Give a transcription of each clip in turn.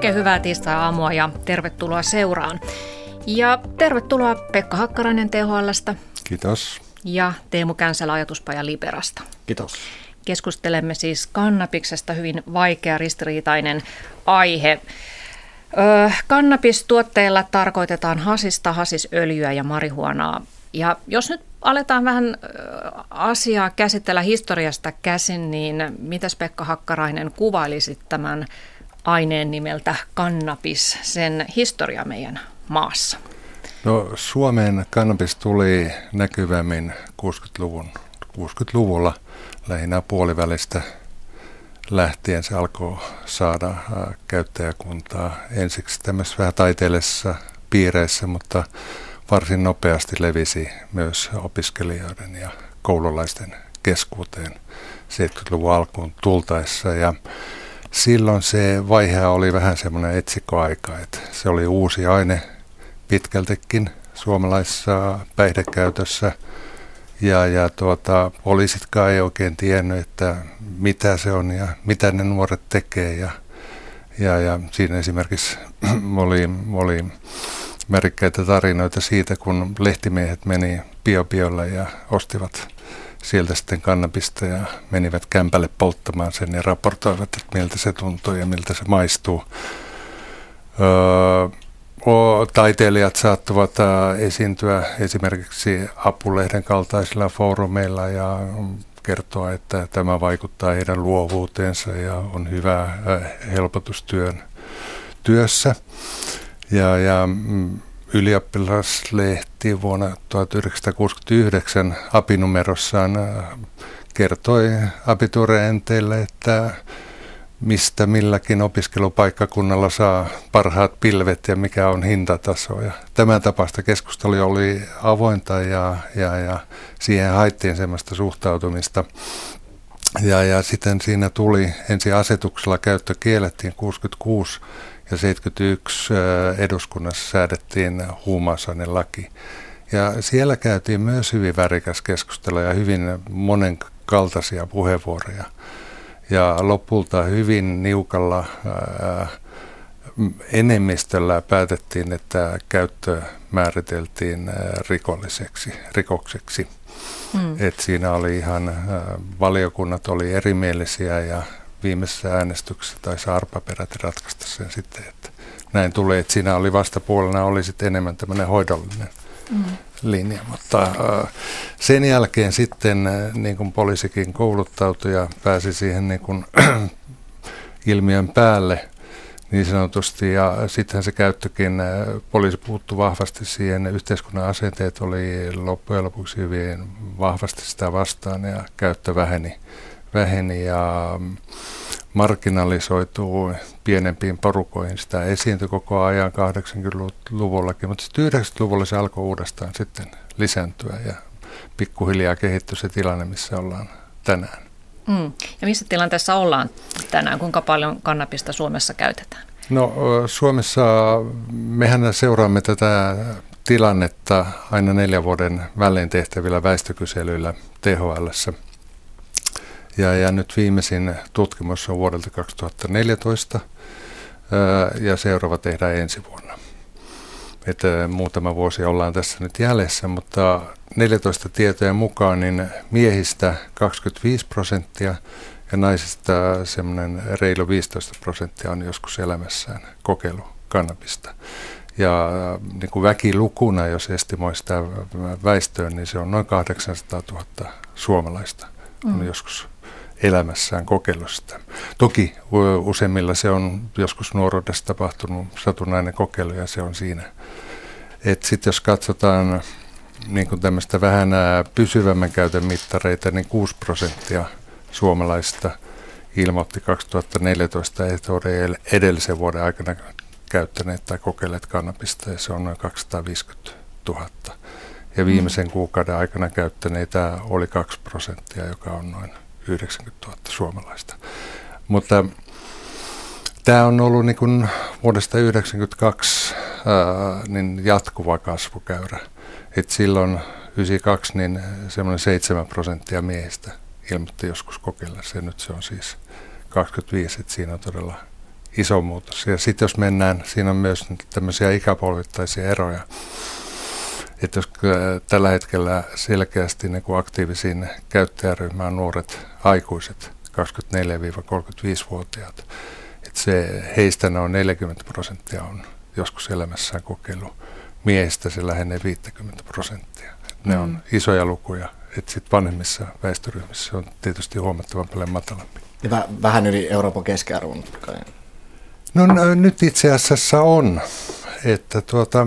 Oikein hyvää tiistai-aamua ja tervetuloa seuraan. Ja tervetuloa Pekka Hakkarainen THL:stä. Kiitos. Ja Teemu Känselä Ajatuspaja Liberasta. Kiitos. Keskustelemme siis kannabiksesta, hyvin vaikea, ristiriitainen aihe. Kannabistuotteilla tarkoitetaan hasista, hasisöljyä ja marihuanaa. Ja jos nyt aletaan vähän asiaa käsitellä historiasta käsin, niin mitäs Pekka Hakkarainen kuvailisit tämän aineen nimeltä kannabis, sen historia meidän maassa? No, Suomeen kannabis tuli näkyvämmin 60-luvulla lähinnä puolivälistä lähtien. Se alkoi saada käyttäjäkuntaa ensiksi tämmöisissä vähän taiteellisissa piireissä, mutta varsin nopeasti levisi myös opiskelijoiden ja koululaisten keskuuteen 70-luvun alkuun tultaessa. Ja silloin se vaihe oli vähän semmoinen etsikkoaika, että se oli uusi aine pitkältikin suomalaisessa päihdekäytössä. Ja poliisitkaan ei oikein tiennyt, että mitä se on ja mitä ne nuoret tekee. Ja siinä esimerkiksi oli värikkäitä tarinoita siitä, kun lehtimiehet meni Biobiolle ja ostivat sieltä sitten kannabista ja menivät kämpälle polttamaan sen ja raportoivat, että miltä se tuntuu ja miltä se maistuu. Taiteilijat saattavat esiintyä esimerkiksi Apulehden kaltaisilla foorumeilla ja kertoa, että tämä vaikuttaa heidän luovuuteensa ja on hyvä helpotustyössä. Ja ylioppilaslehti vuonna 1969 apinumerossaan kertoi abiturienteille, että mistä milläkin opiskelupaikkakunnalla saa parhaat pilvet ja mikä on hintataso. Ja tämän tapaista keskustelua oli avointa ja siihen haettiin semmoista suhtautumista. Ja sitten siinä tuli ensin asetuksella käyttö kiellettiin 66 ja 71 eduskunnassa säädettiin huumausainelaki. Ja siellä käytiin myös hyvin värikäs keskustelu ja hyvin monenkaltaisia puheenvuoroja. Ja lopulta hyvin niukalla enemmistöllä päätettiin, että käyttö määriteltiin rikokseksi. Et siinä oli ihan, valiokunnat oli erimielisiä ja viimeisessä äänestyksessä taisi arpaperäti ratkaista sen sitten, että näin tulee, että siinä oli vastapuolena oli sitten enemmän tämmöinen hoidollinen linja, mutta sen jälkeen sitten niin kuin poliisikin kouluttautui ja pääsi siihen niin kuin ilmiön päälle niin sanotusti, ja sittenhän se käyttökin, poliisi puuttui vahvasti siihen, yhteiskunnan asenteet oli loppujen lopuksi hyvin vahvasti sitä vastaan ja käyttö väheni ja marginalisoituu pienempiin porukoihin. Sitä esiintyi koko ajan 80-luvullakin, mutta sitten 90-luvulla se alkoi uudestaan sitten lisääntyä ja pikkuhiljaa kehittyi se tilanne, missä ollaan tänään. Ja missä tilanteessa ollaan tänään? Kuinka paljon kannabista Suomessa käytetään? No, Suomessa mehän seuraamme tätä tilannetta aina 4 vuoden välein tehtävillä väestökyselyillä THL:ssä. Ja nyt viimeisin tutkimus on vuodelta 2014 ja seuraava tehdään ensi vuonna. Että muutama vuosi ollaan tässä nyt jäljessä, mutta 14 tietojen mukaan niin miehistä 25% ja naisista semmoinen reilu 15% on joskus elämässään kokeillut kannabista. Ja niin kuin väkilukuna, jos estimoi sitä väestöön, niin se on noin 800 000 suomalaista on joskus elämässään kokeillut sitä. Toki useimmilla se on joskus nuoruudessa tapahtunut satunnainen kokeilu ja se on siinä. Sitten jos katsotaan niin kuin tämmöistä vähän pysyvämmän käytön mittareita, niin 6% suomalaisista ilmoitti 2014, että oli edellisen vuoden aikana käyttäneet tai kokeilleet kannabista ja se on noin 250 000. Ja viimeisen kuukauden aikana käyttäneitä oli 2%, joka on noin 90 000 suomalaista. Mutta tämä on ollut niin kuin vuodesta 1992 niin jatkuva kasvukäyrä. Et silloin 1992 niin semmoinen 7% miehistä ilmoitti joskus kokeilla se. Nyt se on siis 25, että siinä on todella iso muutos. Ja sitten jos mennään, siinä on myös tämmöisiä ikäpolvittaisia eroja. Että jos tällä hetkellä selkeästi niin kuin aktiivisiin käyttäjäryhmä on nuoret aikuiset, 24-35-vuotiaat, että heistä noin 40% on joskus elämässään kokeillut. Miehistä se lähenee 50%. Ne on isoja lukuja, että sitten vanhemmissa väestöryhmissä on tietysti huomattavan paljon matalampi. Ja vähän yli Euroopan keskiarvon kai. No nyt itse asiassa on, että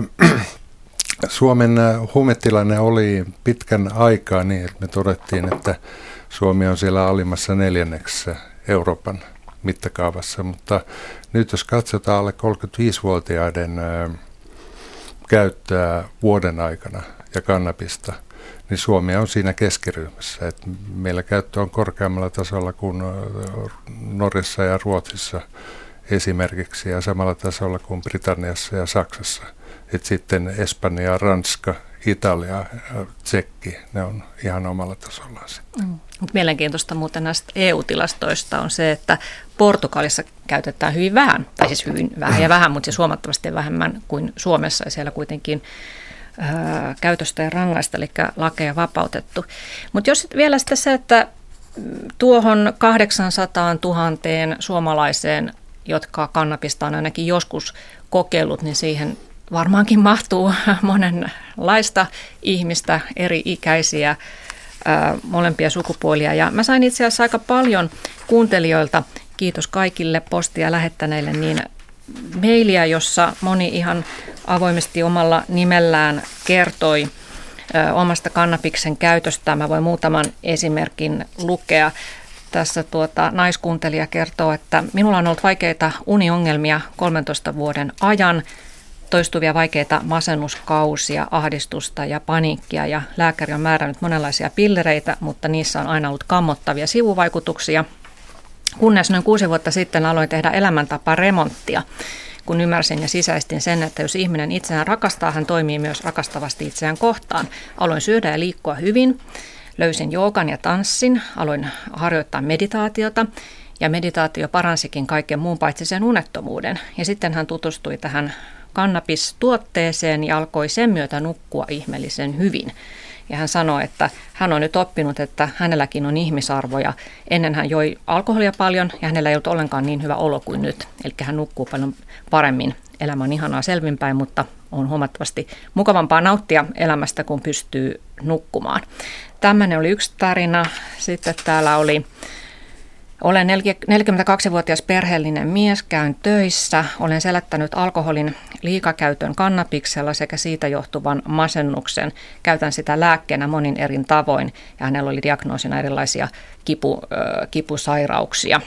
Suomen huumetilanne oli pitkän aikaa niin, että me todettiin, että Suomi on siellä alimmassa 4. Euroopan mittakaavassa, mutta nyt jos katsotaan alle 35-vuotiaiden käyttöä vuoden aikana ja kannabista, niin Suomi on siinä keskiryhmässä. Et meillä käyttö on korkeammalla tasolla kuin Norjassa ja Ruotsissa esimerkiksi ja samalla tasolla kuin Britanniassa ja Saksassa. Et sitten Espanja, Ranska, Italia, Tsekki, ne on ihan omalla tasollaan sitten. Mielenkiintoista muuten näistä EU-tilastoista on se, että Portugalissa käytetään hyvin vähän, tai siis hyvin vähän ja vähän, mutta siis huomattavasti vähemmän kuin Suomessa, ja siellä kuitenkin käytöstä ja rangaista, eli lakeja vapautettu. Mutta jos vielä sitten se, että tuohon 800 000 suomalaiseen, jotka kannabista on ainakin joskus kokeillut, niin siihen varmaankin mahtuu monenlaista ihmistä, eri ikäisiä, molempia sukupuolia. Ja mä sain itse asiassa aika paljon kuuntelijoilta, kiitos kaikille postia lähettäneille, niin mailia, jossa moni ihan avoimesti omalla nimellään kertoi omasta kannabiksen käytöstä. Mä voin muutaman esimerkin lukea. Tässä naiskuuntelija kertoo, että minulla on ollut vaikeita uniongelmia 13 vuoden ajan, toistuvia vaikeita masennuskausia, ahdistusta ja paniikkia, ja lääkäri on määrännyt monenlaisia pillereitä, mutta niissä on aina ollut kammottavia sivuvaikutuksia. Kunnes noin 6 vuotta sitten aloin tehdä elämäntaparemonttia, kun ymmärsin ja sisäistin sen, että jos ihminen itseään rakastaa, hän toimii myös rakastavasti itseään kohtaan. Aloin syödä ja liikkua hyvin, löysin joogan ja tanssin, aloin harjoittaa meditaatiota, ja meditaatio paransikin kaiken muun paitsi sen unettomuuden. Ja sitten hän tutustui tähän kannabistuotteeseen ja alkoi sen myötä nukkua ihmeellisen hyvin. Ja hän sanoi, että hän on nyt oppinut, että hänelläkin on ihmisarvoja. Ennen hän joi alkoholia paljon ja hänellä ei ollut ollenkaan niin hyvä olo kuin nyt. Eli hän nukkuu paljon paremmin. Elämä on ihanaa selvinpäin, mutta on huomattavasti mukavampaa nauttia elämästä, kun pystyy nukkumaan. Tämmöinen oli yksi tarina. Sitten täällä oli: olen 42-vuotias perheellinen mies, käyn töissä, olen selättänyt alkoholin liikakäytön kannabiksella sekä siitä johtuvan masennuksen. Käytän sitä lääkkeenä monin eri tavoin, ja hänellä oli diagnoosina erilaisia kipusairauksia.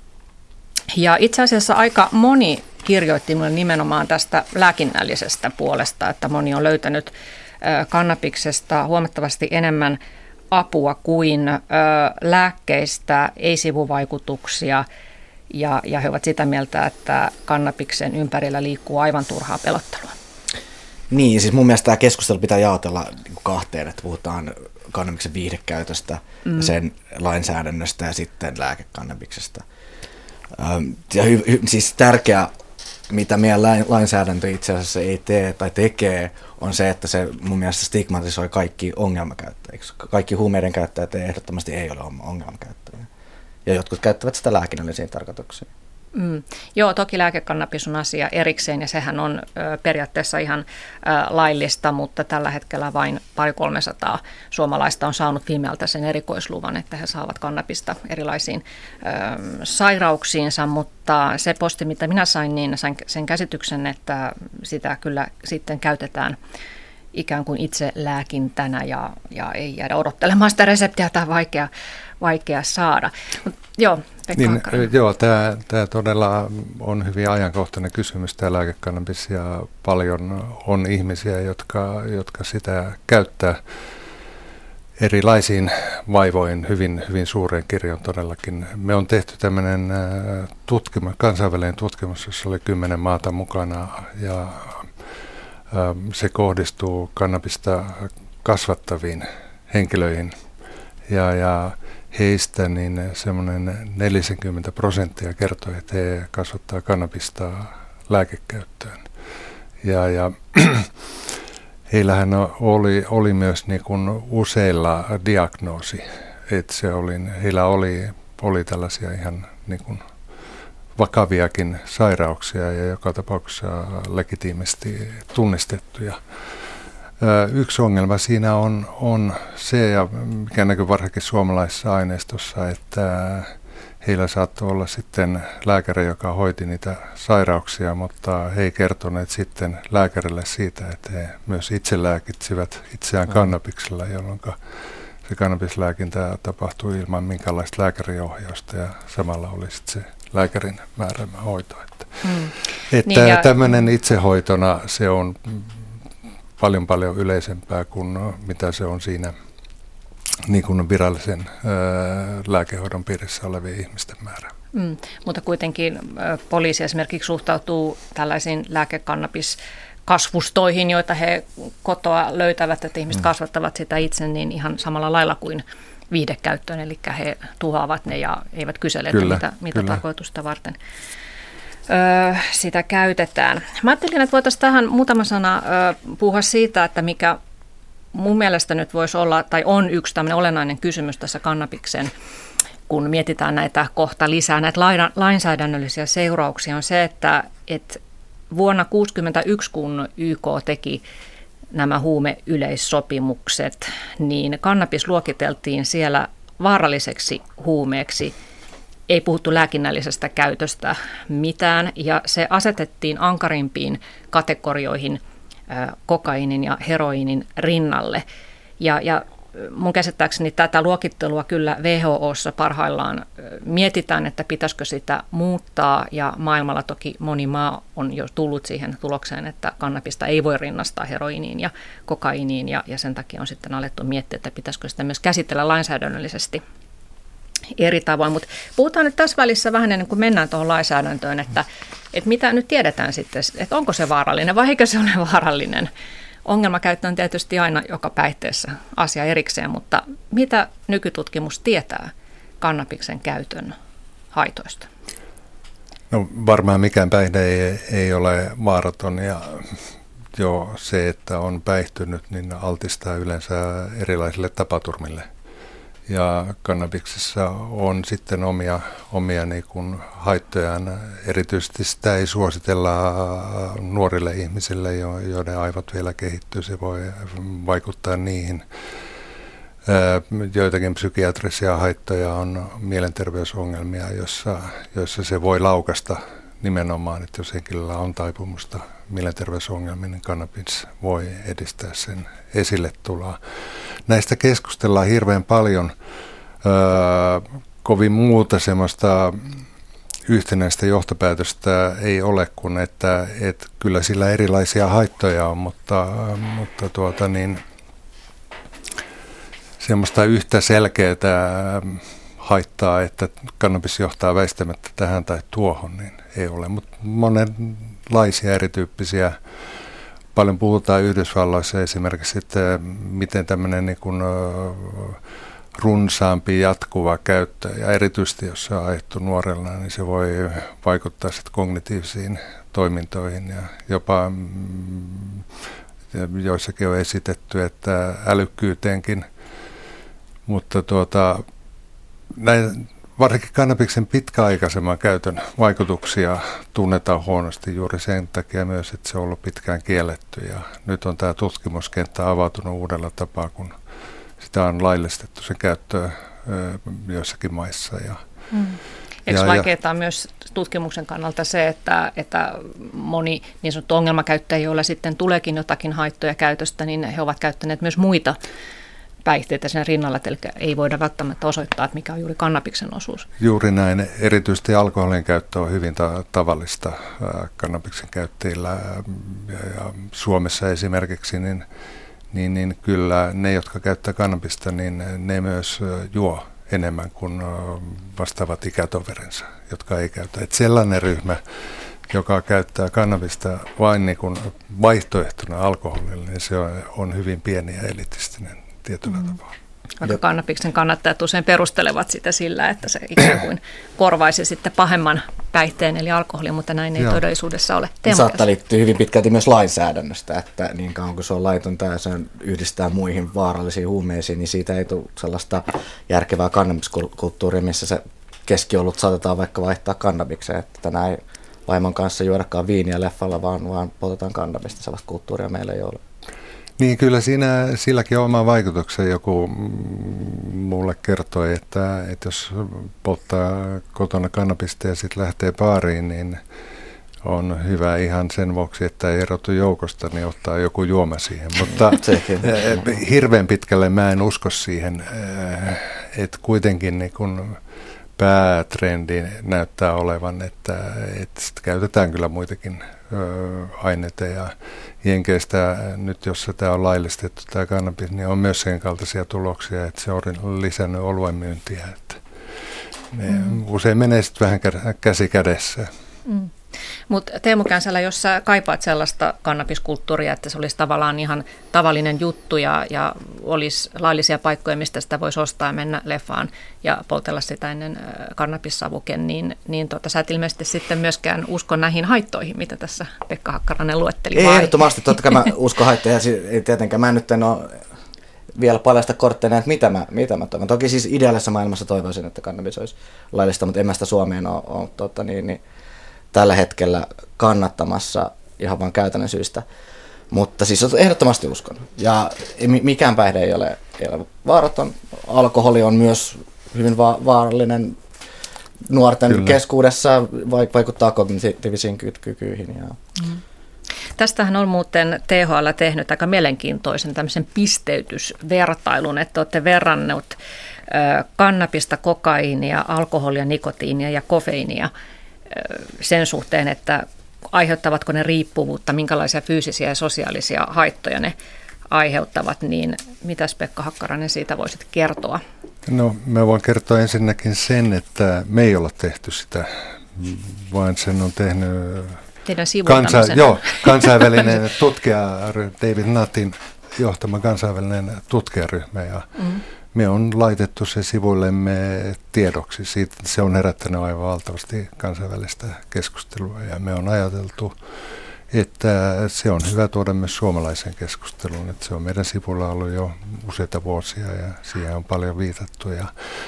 Ja itse asiassa aika moni kirjoitti minulle nimenomaan tästä lääkinnällisestä puolesta, että moni on löytänyt kannabiksesta huomattavasti enemmän apua kuin lääkkeistä, ei sivuvaikutuksia, ja he ovat sitä mieltä, että kannabiksen ympärillä liikkuu aivan turhaa pelottelua. Niin, siis mun mielestä tämä keskustelu pitää jaotella kahteen, että puhutaan kannabiksen viihdekäytöstä, sen lainsäädännöstä ja sitten lääkekannabiksesta. Siis tärkeä, mitä meidän lainsäädäntö itse asiassa ei tee tai tekee, on se, että se mun mielestä stigmatisoi kaikki ongelmakäyttäjiksi. Kaikki huumeiden käyttäjät ehdottomasti ei ole ongelmakäyttäjiä. Ja jotkut käyttävät sitä lääkinnällisiin tarkoituksiin. Joo, toki lääkekannabis on asia erikseen, ja sehän on periaatteessa ihan laillista, mutta tällä hetkellä vain 200-300 suomalaista on saanut viimeältä sen erikoisluvan, että he saavat kannabista erilaisiin sairauksiinsa, mutta se posti, mitä minä sain, niin sain sen käsityksen, että sitä kyllä sitten käytetään ikään kuin itse lääkintänä ja ei jäädä odottelemaan sitä reseptiä, tai vaikea saada. Joo, tämä todella on hyvin ajankohtainen kysymys, tämä lääkekannabis, ja paljon on ihmisiä, jotka sitä käyttää erilaisiin vaivoihin, hyvin suureen kirjon todellakin. Me on tehty tämmöinen kansainvälinen tutkimus, jossa oli 10 maata mukana, ja se kohdistuu kannabista kasvattaviin henkilöihin, ja heistä niin semmoinen 40% kertoi, että he kasvattaa kannabista lääkekäyttöön. Ja heillähän oli myös niin kuin useilla diagnoosi, että heillä oli tällaisia ihan niin kuin vakaviakin sairauksia ja joka tapauksessa legitiimisti tunnistettuja. Yksi ongelma siinä on se, ja mikä näkyy varsinkin suomalaisessa aineistossa, että heillä saattoi olla sitten lääkäri, joka hoiti niitä sairauksia, mutta he ei kertoneet sitten lääkärille siitä, että he myös itse lääkitsivät itseään kannabiksella, jolloin se kannabislääkintä tapahtui ilman minkäänlaista lääkäriohjausta ja samalla oli sitten se lääkärin määräämä hoito. Että niin tämmöinen itsehoitona se on paljon yleisempää kuin mitä se on siinä niin kuin virallisen lääkehoidon piirissä olevien ihmisten määrä. Mutta kuitenkin poliisi esimerkiksi suhtautuu tällaisiin lääkekannabiskasvustoihin, joita he kotoa löytävät, että ihmiset kasvattavat sitä itse niin ihan samalla lailla kuin viihdekäyttöön, eli he tuhoavat ne ja eivät kysele, että mitä tarkoitusta varten sitä käytetään. Mä ajattelin, että voitaisiin tähän muutama sana puhua siitä, että mikä mun mielestä nyt voisi olla, tai on yksi tämmöinen olennainen kysymys tässä kannabiksen, kun mietitään näitä kohta lisää, näitä lainsäädännöllisiä seurauksia, on se, että vuonna 1961, kun YK teki nämä huumeyleissopimukset, niin kannabis luokiteltiin siellä vaaralliseksi huumeeksi. Ei puhuttu lääkinnällisestä käytöstä mitään, ja se asetettiin ankarimpiin kategorioihin kokaiinin ja heroiinin rinnalle. Ja mun käsittääkseni tätä luokittelua kyllä WHO:ssa parhaillaan mietitään, että pitäisikö sitä muuttaa, ja maailmalla toki moni maa on jo tullut siihen tulokseen, että kannabista ei voi rinnastaa heroiniin ja kokaiiniin, ja sen takia on sitten alettu miettiä, että pitäisikö sitä myös käsitellä lainsäädännöllisesti eri tavoin, mutta puhutaan nyt tässä välissä vähän ennen kuin mennään tuohon lainsäädäntöön, että mitä nyt tiedetään sitten, että onko se vaarallinen vai eikö se ole vaarallinen. Ongelmakäyttö on tietysti aina joka päihteessä asia erikseen, mutta mitä nykytutkimus tietää kannabiksen käytön haitoista? No varmaan mikään päihde ei ole vaaraton, ja jo se, että on päihtynyt, niin altistaa yleensä erilaisille tapaturmille. Ja kannabiksessa on sitten omia niin kuin haittojaan. Erityisesti sitä ei suositella nuorille ihmisille, joiden aivot vielä kehittyy. Se voi vaikuttaa niihin. Joitakin psykiatrisia haittoja on mielenterveysongelmia, joissa se voi laukasta nimenomaan, että jos henkilöllä on taipumusta mielenterveysongelmiin, niin kannabis voi edistää sen esille tuloa. Näistä keskustellaan hirveän paljon. Kovin muuta semmoista yhtenäistä johtopäätöstä ei ole kuin, että kyllä sillä erilaisia haittoja on, mutta semmoista yhtä selkeää haittaa, että kannabis johtaa väistämättä tähän tai tuohon, niin ei ole. Mutta monenlaisia erityyppisiä. Paljon puhutaan Yhdysvalloissa esimerkiksi, että miten tämmöinen niin kuin runsaampi jatkuva käyttö, ja erityisesti jos se on ajettu nuorella, niin se voi vaikuttaa sitten kognitiivisiin toimintoihin, ja jopa joissakin on esitetty, että älykkyyteenkin. Mutta varsinkin kannabiksen pitkäaikaisemman käytön vaikutuksia tunnetaan huonosti juuri sen takia myös, että se on ollut pitkään kielletty. Ja nyt on tämä tutkimuskenttä avautunut uudella tapaa, kun sitä on laillistettu sen käyttöä joissakin maissa. Eikö vaikeaa on myös tutkimuksen kannalta se, että moni niin sanottu ongelmakäyttäjä, joilla sitten tuleekin jotakin haittoja käytöstä, niin he ovat käyttäneet myös muita päihteitä sen rinnalla, eli ei voida välttämättä osoittaa, että mikä on juuri kannabiksen osuus. Juuri näin. Erityisesti alkoholin käyttö on hyvin tavallista kannabiksen käyttäjillä. Ja Suomessa esimerkiksi, niin kyllä ne, jotka käyttää kannabista, niin ne myös juo enemmän kuin vastaavat ikätoverinsa, jotka ei käytä. Että sellainen ryhmä, joka käyttää kannabista vain niin kuin vaihtoehtona alkoholille, niin se on hyvin pieni ja elitistinen tietyllä tapaa. Vaikka kannabiksen kannattajat usein perustelevat sitä sillä, että se ikään kuin korvaisi sitten pahemman päihteen eli alkoholin, mutta näin ei todellisuudessa ole. Saattaa liittyä hyvin pitkälti myös lainsäädännöstä, että niin kauan kuin se on laitonta ja se yhdistää muihin vaarallisiin huumeisiin, niin siitä ei tule sellaista järkevää kannabiskulttuuria, missä se keskiolut saatetaan vaikka vaihtaa kannabikseen, että tänään ei vaimon kanssa juodakaan viiniä leffalla, vaan poltetaan kannabista, sellaista kulttuuria meillä ei ole. Niin kyllä silläkin on oma vaikutuksen. Joku mulle kertoi, että jos polttaa kotona kannabista ja sitten lähtee baariin, niin on hyvä ihan sen vuoksi, että ei erotu joukosta, niin ottaa joku juoma siihen. Mutta hirveän pitkälle mä en usko siihen, että kuitenkin niin kun päätrendi näyttää olevan, että sitä käytetään kyllä muitakin aineita ja Jenkeistä nyt, jos tämä on laillistettu tämä kannabis, niin on myös sen kaltaisia tuloksia, että se on lisännyt oluen myyntiä. Että usein menee sitten vähän käsi kädessä. Mutta Teemu Känsälä, jos sä kaipaat sellaista kannabiskulttuuria, että se olisi tavallaan ihan tavallinen juttu ja olisi laillisia paikkoja, mistä sitä voisi ostaa ja mennä leffaan ja poltella sitä ennen kannabissavuken, niin sä et ilmeisesti sitten myöskään usko näihin haittoihin, mitä tässä Pekka Hakkarainen luetteli. Ei ehdottomasti, totta kai mä uskon haittoja, ei tietenkään. Mä nyt en ole vielä paljasta kortteja, että mitä mä toivon. Toki siis ideaalisessa maailmassa toivoisin, että kannabis olisi laillista, mutta en mä sitä Suomeen ole tällä hetkellä kannattamassa ihan vain käytännön syystä. Mutta siis ehdottomasti uskon. Ja mikään päihde ei ole vaaraton. Alkoholi on myös hyvin vaarallinen nuorten keskuudessa, vaikuttaa kognitiivisiin kykyihin. Tästähän on muuten THL tehnyt aika mielenkiintoisen tämmöisen pisteytysvertailun, että olette verrannut kannabista, kokaiinia, alkoholia, nikotiinia ja kofeiinia sen suhteen, että aiheuttavatko ne riippuvuutta, minkälaisia fyysisiä ja sosiaalisia haittoja ne aiheuttavat, niin mitäs Pekka Hakkarainen siitä voisit kertoa? No mä voin kertoa ensinnäkin sen, että me ei olla tehty sitä, vaan sen on tehnyt kansainvälinen tutkija, David Nuttin johtama kansainvälinen tutkijaryhmä ja me on laitettu se sivuillemme tiedoksi. Siitä se on herättänyt aivan valtavasti kansainvälistä keskustelua ja me on ajateltu, että se on hyvä tuoda myös suomalaisen keskusteluun. Että se on meidän sivulla ollut jo useita vuosia ja siihen on paljon viitattu. Ja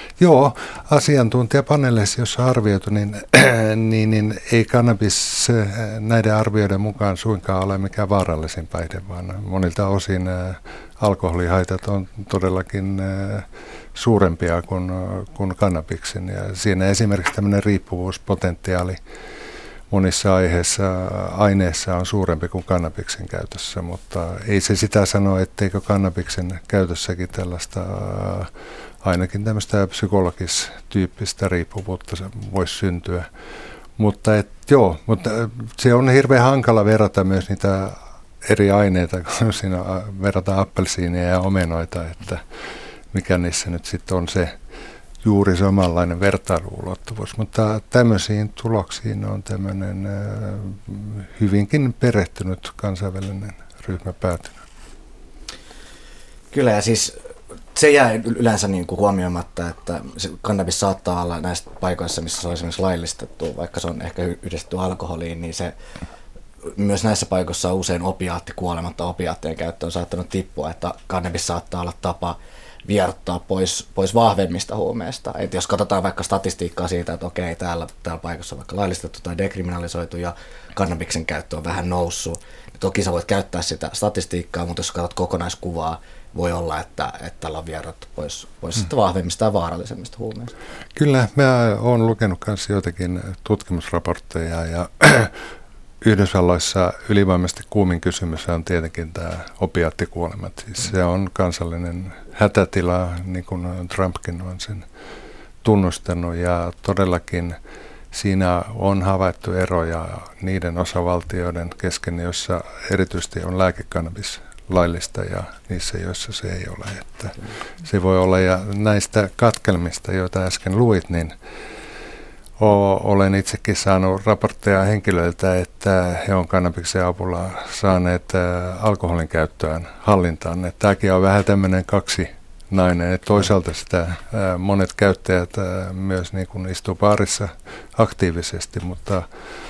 asiantuntijapaneeleissa, jossa on arvioitu, niin ei kannabis näiden arvioiden mukaan suinkaan ole mikään vaarallisin päihde, vaan monilta osin alkoholihaitat on todellakin suurempia kuin kannabiksen. Ja siinä esimerkiksi tämmöinen riippuvuuspotentiaali monissa aineissa on suurempi kuin kannabiksen käytössä, mutta ei se sitä sano, etteikö kannabiksen käytössäkin tällaista ainakin tämmöistä psykologistyyppistä riippuvuutta voisi syntyä. Mutta se on hirveän hankala verrata myös niitä eri aineita, kun siinä verrataan appelsiinia ja omenoita, että mikä niissä nyt sitten on se juuri samanlainen vertailuulottuvuus, mutta tämmöisiin tuloksiin on tämmöinen hyvinkin perehtynyt kansainvälinen ryhmä päätynyt. Kyllä, ja siis se jää yleensä niin kuin huomioimatta, että se kannabis saattaa olla näissä paikoissa, missä se on esimerkiksi laillistettu, vaikka se on ehkä yhdistetty alkoholiin, niin se myös näissä paikoissa on usein opiaattikuolematta opiaattien käyttö on saattanut tippua, että kannabis saattaa olla tapa vierottaa pois vahvemmista huumeista. Et jos katsotaan vaikka statistiikkaa siitä, että okei, täällä paikassa on vaikka laillistettu tai dekriminalisoitu ja kannabiksen käyttö on vähän noussut, niin toki sä voit käyttää sitä statistiikkaa, mutta jos katsot kokonaiskuvaa, voi olla, että tällä on vierottu pois vahvemmista ja vaarallisemmista huumeista. Kyllä, mä oon lukenut myös joitakin tutkimusraportteja ja Yhdysvalloissa ylivoimaisesti kuumin kysymys on tietenkin tämä opiaattikuolemat. Siis se on kansallinen hätätila, niin kuin Trumpkin on sen tunnustanut. Ja todellakin siinä on havaittu eroja niiden osavaltioiden kesken, joissa erityisesti on lääkekannabis laillista ja niissä, joissa se ei ole. Että se voi olla, ja näistä katkelmista, joita äsken luit, niin olen itsekin saanut raportteja henkilöiltä, että he on kannabiksen avulla saaneet alkoholin käyttöön hallintaan. Tämäkin on vähän tämmöinen kaksi nainen. Et toisaalta sitä monet käyttäjät myös niin kuin istuu baarissa aktiivisesti, mutta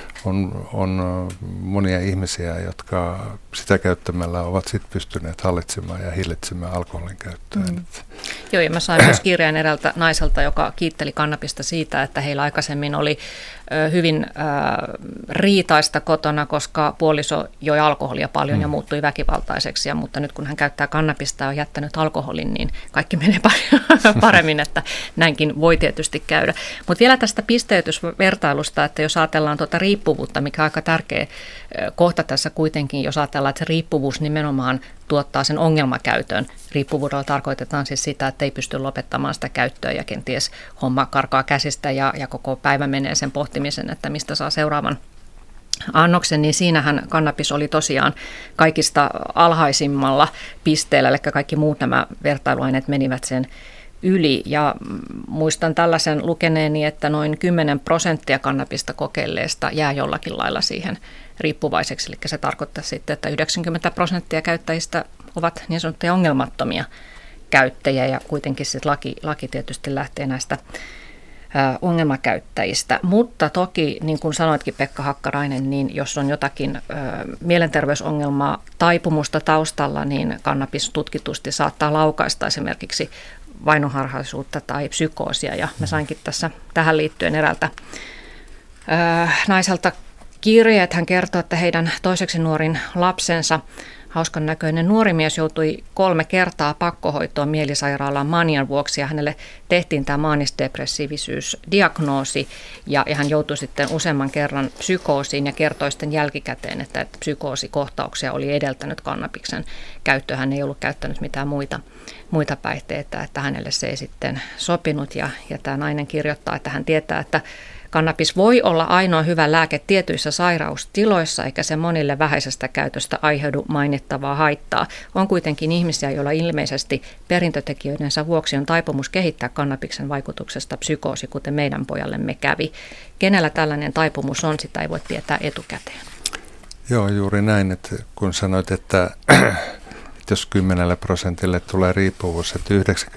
on monia ihmisiä, jotka sitä käyttämällä ovat sitten pystyneet hallitsemaan ja hillitsemään alkoholin käyttöä. Joo, ja mä sain myös kirjeen eräältä naiselta, joka kiitteli kannabista siitä, että heillä aikaisemmin oli hyvin riitaista kotona, koska puoliso joi alkoholia paljon ja muuttui väkivaltaiseksi, mutta nyt kun hän käyttää kannabista ja on jättänyt alkoholin, niin kaikki menee paremmin, että näinkin voi tietysti käydä. Mutta vielä tästä pisteytysvertailusta, että jos ajatellaan tuota riippuvuutta, mikä on aika tärkeä kohta tässä kuitenkin, jos ajatellaan, että se riippuvuus nimenomaan tuottaa sen ongelmakäytön. Riippuvuudella tarkoitetaan siis sitä, että ei pysty lopettamaan sitä käyttöä ja kenties homma karkaa käsistä ja koko päivä menee sen pohtimisen, että mistä saa seuraavan annoksen, niin siinähän kannabis oli tosiaan kaikista alhaisimmalla pisteellä, eli kaikki muut nämä vertailuaineet menivät sen yli. Ja muistan tällaisen lukeneeni, että noin 10% kannabista kokeilleesta jää jollakin lailla siihen riippuvaiseksi. Eli se tarkoittaa sitten, että 90% käyttäjistä ovat niin sanottuja ongelmattomia käyttäjiä ja kuitenkin sitten laki tietysti lähtee näistä ongelmakäyttäjistä. Mutta toki, niin kuin sanoitkin Pekka Hakkarainen, niin jos on jotakin mielenterveysongelmaa, taipumusta taustalla, niin kannabis tutkitusti saattaa laukaista esimerkiksi vainoharhaisuutta tai psykoosia. Ja mä sainkin tässä tähän liittyen eräältä naiselta kirjeet. Hän kertoo, että heidän toiseksi nuorin lapsensa, hauskan näköinen nuori mies, joutui 3 kertaa pakkohoitoon mielisairaalaan manian vuoksi ja hänelle tehtiin tämä maanisdepressiivisyysdiagnoosi ja hän joutui sitten useamman kerran psykoosiin ja kertoi sitten jälkikäteen, että psykoosikohtauksia oli edeltänyt kannabiksen käyttöä. Hän ei ollut käyttänyt mitään muita päihteitä, että hänelle se ei sitten sopinut ja tämä nainen kirjoittaa, että hän tietää, että kannabis voi olla ainoa hyvä lääke tietyissä sairaustiloissa, eikä se monille vähäisestä käytöstä aiheudu mainittavaa haittaa. On kuitenkin ihmisiä, joilla ilmeisesti perintötekijöidensä vuoksi on taipumus kehittää kannabiksen vaikutuksesta psykoosi, kuten meidän pojallemme kävi. Kenellä tällainen taipumus on, sitä ei voi tietää etukäteen. Joo, juuri näin, että kun sanoit, että jos 10% tulee riippuvuus, että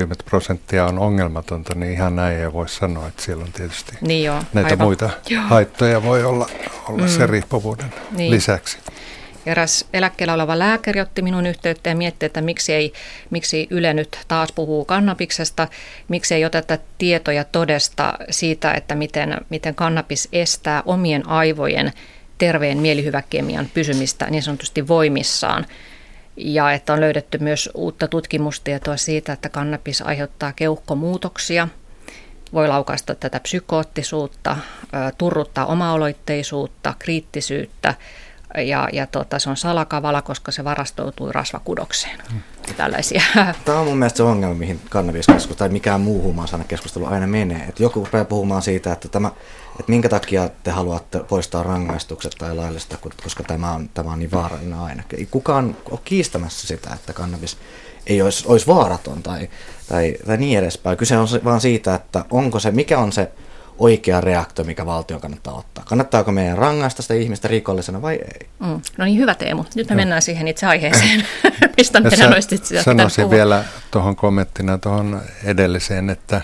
90% on ongelmatonta, niin ihan näin ei voi sanoa, että siellä on tietysti näitä aivan muita haittoja voi olla sen riippuvuuden lisäksi. Eräs eläkkeellä oleva lääkäri otti minun yhteyttä ja mietti, että miksi Yle nyt taas puhuu kannabiksesta, miksi ei oteta tietoja todesta siitä, että miten kannabis estää omien aivojen terveen mielihyväkemian pysymistä niin sanotusti voimissaan. Ja että on löydetty myös uutta tutkimustietoa siitä, että kannabis aiheuttaa keuhkomuutoksia, voi laukaista tätä psykoottisuutta, turruttaa omaoloitteisuutta, kriittisyyttä ja se on salakavala, koska se varastoutui rasvakudokseen. Tällaisia. Tämä on mun mielestä se ongelma, mihin kannabiskeskustelu tai mikään muu huumausainekeskustelu aina menee. Että joku rupeaa puhumaan siitä, että minkä takia te haluatte poistaa rangaistukset tai laillista, koska tämä on niin vaarallinen aine. Ei kukaan ole kiistämässä sitä, että kannabis ei olisi vaaraton tai niin edespäin. Kyse on vaan siitä, että mikä on se oikea reaktio, mikä valtion kannattaa ottaa. Kannattaako meidän rangaista sitä ihmistä rikollisena vai ei? No niin, hyvä Teemu. Nyt me mennään siihen itse aiheeseen. Mistä meidän olisi sitä sanoisin vielä tuohon kommenttina tuohon edelliseen, että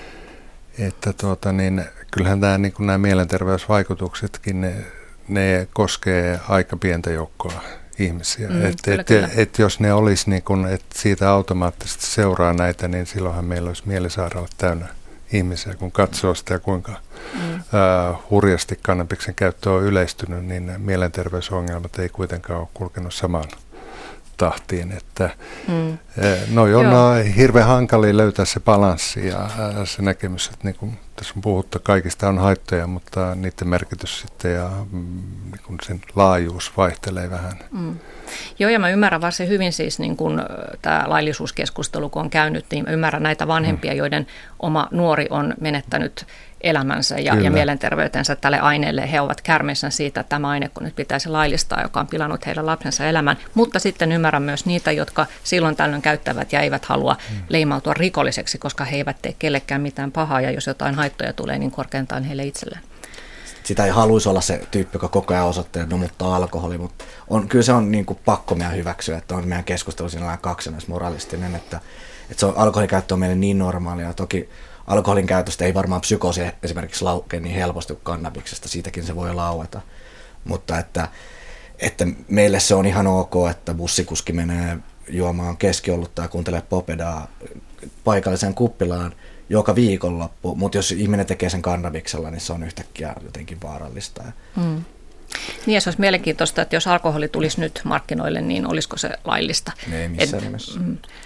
kyllähän nämä mielenterveysvaikutuksetkin, ne koskee aika pientä joukkoa ihmisiä. Että jos ne olisi, että siitä automaattisesti seuraa näitä, niin silloinhan meillä olisi mielisairaalat täynnä ihmisiä. Kun katsoo sitä, kuinka hurjasti kannabiksen käyttö on yleistynyt, niin mielenterveysongelmat ei kuitenkaan ole kulkenut samaan tahtiin. Että on hirveän hankalia löytää se balanssi ja se näkemys, että niin kuin tässä on puhuttu, kaikista on haittoja, mutta niiden merkitys sitten ja niin sen laajuus vaihtelee vähän. Joo, ja mä ymmärrän varsin hyvin siis niin kun tämä laillisuuskeskustelu, kun on käynyt, niin mä ymmärrän näitä vanhempia, joiden oma nuori on menettänyt elämänsä ja mielenterveytensä tälle aineelle. He ovat kärmeissä siitä, että tämä aine, kun nyt pitäisi laillistaa, joka on pilannut heidän lapsensa elämän. Mutta sitten ymmärrän myös niitä, jotka silloin tällöin käyttävät ja eivät halua leimautua rikolliseksi, koska he eivät tee kellekään mitään pahaa, ja jos jotain haittoja tulee, niin korkeintaan heille itselleen. Sitä ei haluaisi olla se tyyppi, joka koko ajan osoittaa mutta alkoholi, mutta kyllä se on niin kuin pakko meidän hyväksyä, että on meidän keskustelu siinä kaksinaismoralistinen, että Että alkoholin käyttö on meille niin normaalia. Toki alkoholin käytöstä ei varmaan psykoosi esimerkiksi laukea niin helposti kuin kannabiksesta, siitäkin se voi laueta. Mutta että meille se on ihan ok, että bussikuski menee juomaan keskiolutta ja kuuntelee Popedaa paikalliseen kuppilaan joka viikonloppu, mutta jos ihminen tekee sen kannabiksella, niin se on yhtäkkiä jotenkin vaarallista. Niin, se olisi mielenkiintoista, että jos tulisi nyt markkinoille, niin olisiko se laillista? Ei missään nimessä.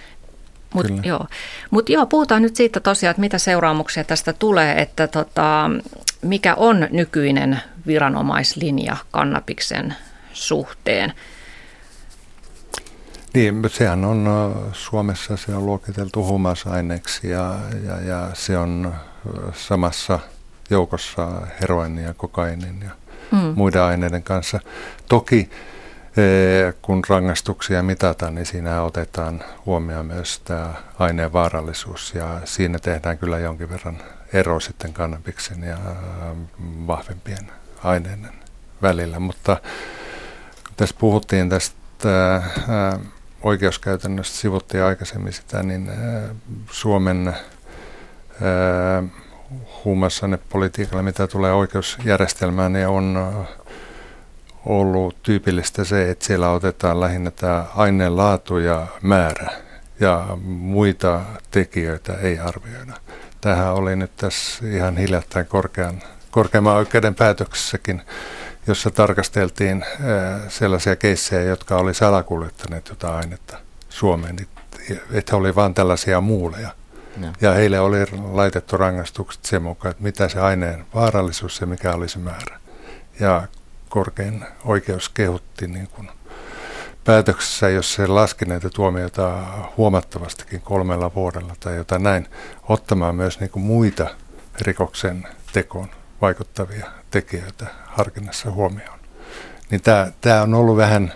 Mutta puhutaan nyt siitä tosiaan, että mitä seuraamuksia tästä tulee, että mikä on nykyinen viranomaislinja kannabiksen suhteen? Niin, sehän on Suomessa se on luokiteltu huumausaineeksi ja se on samassa joukossa heroinin ja kokainin ja muiden aineiden kanssa. Toki kun rangaistuksia mitataan, niin siinä otetaan huomioon myös tämä aineen vaarallisuus ja siinä tehdään kyllä jonkin verran ero sitten kannabiksen ja vahvempien aineiden välillä. Mutta tässä puhuttiin tästä oikeuskäytännöstä, sivuttiin aikaisemmin sitä, niin Suomen huumausainepolitiikalla, mitä tulee oikeusjärjestelmään, niin on ollut tyypillistä se, että siellä otetaan lähinnä tämä aineen laatu ja määrä ja muita tekijöitä ei arvioida. Tähän oli nyt tässä ihan hiljattain korkeamman oikeuden päätöksessäkin, jossa tarkasteltiin sellaisia keissejä, jotka oli salakuljettaneet jotain ainetta Suomeen, että oli vain tällaisia muuleja. Ja heille oli laitettu rangaistukset sen mukaan, että mitä se aineen vaarallisuus ja mikä oli se määrä. Ja korkein oikeus kehutti niin kuin päätöksessä, jos se laski näitä tuomioita huomattavastikin 3 vuodella tai jotain näin, ottamaan myös niin kuin muita rikoksen tekoon vaikuttavia tekijöitä harkinnassa huomioon. Niin tämä on ollut vähän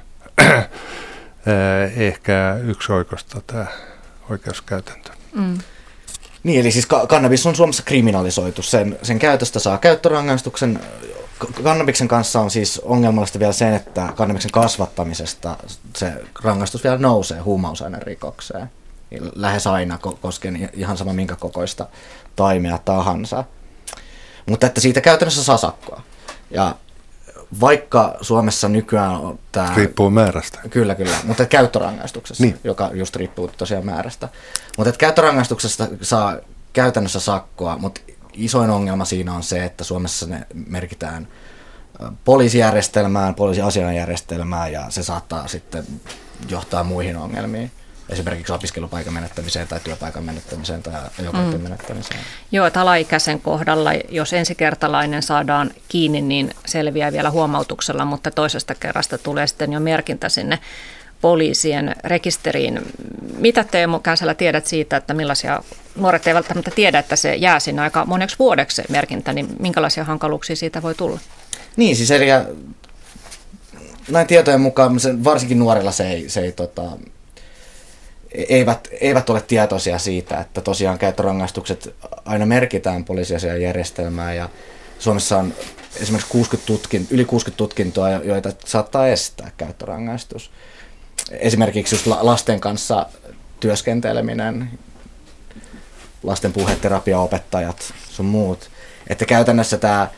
ehkä yksioikoista tämä oikeuskäytäntö. Niin, eli siis kannabis on Suomessa kriminalisoitu. Sen käytöstä saa käyttörangaistuksen. Kannabiksen kanssa on siis ongelmallista vielä se, että kannabiksen kasvattamisesta se rangaistus vielä nousee huumausainerikokseen. Lähes aina koskien ihan sama minkä kokoista taimea tahansa. Mutta että siitä käytännössä saa sakkoa. Ja vaikka Suomessa nykyään on tämä... Riippuu määrästä. Kyllä, mutta käyttörangaistuksessa, niin, joka just riippuu tosiaan määrästä. Mutta käyttörangaistuksesta saa käytännössä sakkoa, mutta isoin ongelma siinä on se, että Suomessa ne merkitään poliisijärjestelmään, poliisiasianajärjestelmään ja se saattaa sitten johtaa muihin ongelmiin. Esimerkiksi opiskelupaikan menettämiseen tai työpaikan menettämiseen tai ajokortin menettämiseen. Joo, että alaikäisen kohdalla, jos ensikertalainen saadaan kiinni, niin selviää vielä huomautuksella, mutta toisesta kerrasta tulee sitten jo merkintä sinne poliisien rekisteriin. Mitä Teemu Känsälä tiedät siitä, että millaisia, nuoret eivät välttämättä tiedä, että se jää sinne aika moneksi vuodeksi se merkintä, niin minkälaisia hankaluuksia siitä voi tulla? Niin, siis eli näin tietojen mukaan, varsinkin nuorilla eivät ole tietoisia siitä, että tosiaan käyttörangaistukset aina merkitään poliisiasian järjestelmään ja Suomessa on esimerkiksi yli 60 tutkintoa, joita saattaa estää käyttörangaistus. Esimerkiksi just lasten kanssa työskenteleminen, lasten puheterapiaopettajat, sun muut. Että käytännössä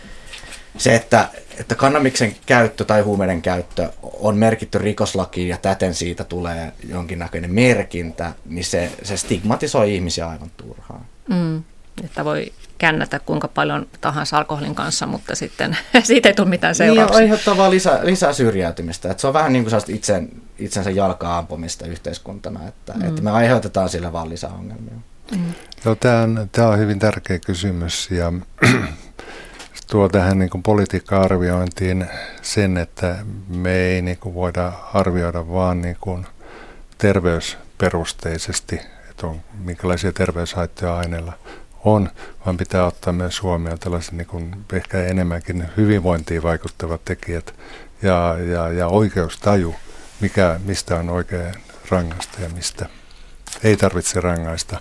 että kannabiksen käyttö tai huumeiden käyttö on merkitty rikoslakiin ja täten siitä tulee jonkinnäköinen merkintä, niin se stigmatisoi ihmisiä aivan turhaan. Että voi kännätä kuinka paljon tahansa alkoholin kanssa, mutta sitten siitä ei tule mitään seurauksia. Niin, aiheuttaa vaan lisää syrjäytymistä. Että se on vähän niin kuin itsensä jalkaa ampumista yhteiskuntana, että me aiheutetaan sille vaan lisää ongelmia. Joo, tämä on hyvin tärkeä kysymys ja tuo tähän niin kuin politiikka-arviointiin sen, että me ei niin kuin voida arvioida vaan niin kuin terveysperusteisesti, että on, minkälaisia terveyshaittoja aineilla on, vaan pitää ottaa myös huomioon tällaiset niin kuin ehkä enemmänkin hyvinvointiin vaikuttavat tekijät ja oikeustaju, mistä on oikein rangaista ja mistä ei tarvitse rangaista.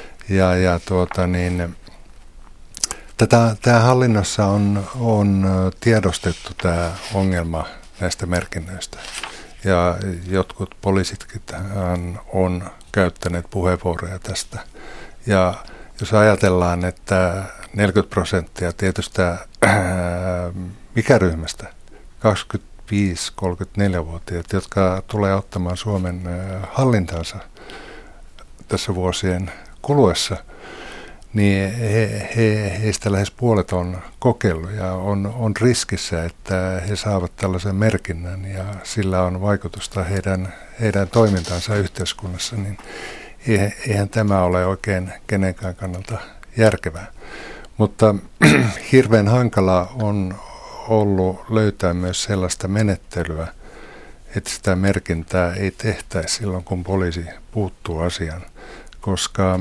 Tämä hallinnossa on tiedostettu tämä ongelma näistä merkinnöistä Ja jotkut poliisitkin on käyttäneet puheenvuoroja tästä. Ja jos ajatellaan, että 40% tietystä ikäryhmästä, 25-34-vuotiaat, jotka tulee ottamaan Suomen hallintaansa tässä vuosien kuluessa, niin heistä lähes puolet on kokeillut ja on riskissä, että he saavat tällaisen merkinnän ja sillä on vaikutusta heidän toimintaansa yhteiskunnassa, niin eihän tämä ole oikein kenenkään kannalta järkevää. Mutta hirveän hankala on ollut löytää myös sellaista menettelyä, että sitä merkintää ei tehtäisi silloin, kun poliisi puuttuu asiaan, koska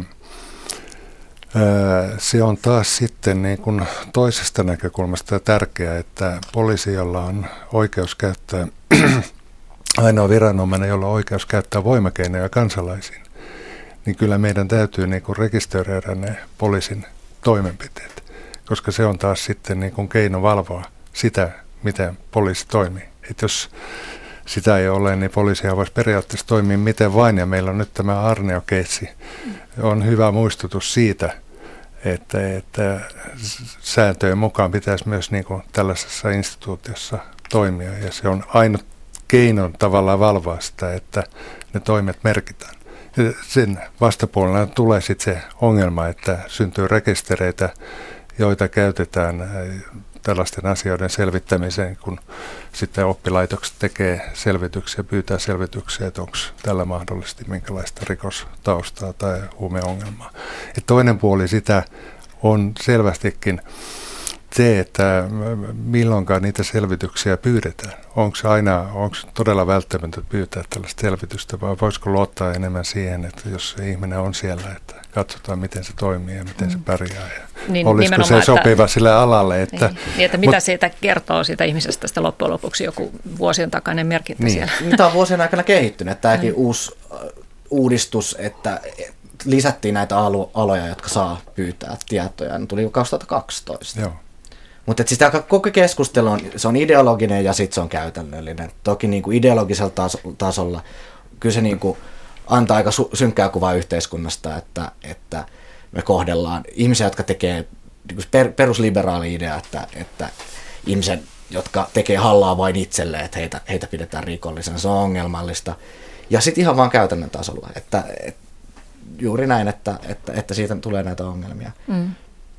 se on taas sitten niin kuin toisesta näkökulmasta tärkeää, että poliisi, jolla on oikeus käyttää, ainoa viranomainen, jolla on oikeus käyttää voimakeinoja kansalaisiin, niin kyllä meidän täytyy niin kuin rekisteröidä ne poliisin toimenpiteet, koska se on taas sitten niin kuin keino valvoa sitä, miten poliisi toimii. Et jos sitä ei ole, niin poliisia voisi periaatteessa toimia miten vain, ja meillä on nyt tämä Arneo-keissi. On hyvä muistutus siitä, että sääntöjen mukaan pitäisi myös niin kuin tällaisessa instituutiossa toimia, ja se on ainut keino tavallaan valvoa sitä, että ne toimet merkitään. Ja sen vastapuolella tulee sitten se ongelma, että syntyy rekistereitä, joita käytetään tällaisten asioiden selvittämiseen, kun sitten oppilaitokset tekee selvityksiä, pyytää selvityksiä, että onko tällä mahdollisesti minkälaista rikostaustaa tai huumeongelmaa. Ja toinen puoli sitä on selvästikin se, että milloinkaan niitä selvityksiä pyydetään. Onko todella välttämätöntä pyytää tällaista selvitystä, vai voisiko luottaa enemmän siihen, että jos se ihminen on siellä, että katsotaan miten se toimii ja miten se pärjää. Niin, olisiko se sopiva sille alalle? Että, että mitä siitä kertoo siitä ihmisestä sitten loppujen lopuksi joku vuosien takainen merkintä niin. siellä? Tämä on vuosien aikana kehittynyt. Tämäkin uusi uudistus, että lisättiin näitä aloja, jotka saa pyytää tietoja. Ne tuli 2012. Joo. Mutta siis tämä koko keskustelu se on ideologinen ja sitten se on käytännöllinen. Toki niin kuin ideologisella tasolla kyllä se niin kuin antaa aika synkkää kuvaa yhteiskunnasta, että me kohdellaan ihmisiä, jotka tekee niin perusliberaali idea, että ihmiset, jotka tekee hallaa vain itselleen, että heitä pidetään rikollisena, se on ongelmallista. Ja sitten ihan vaan käytännön tasolla, että juuri näin, että siitä tulee näitä ongelmia. Mm.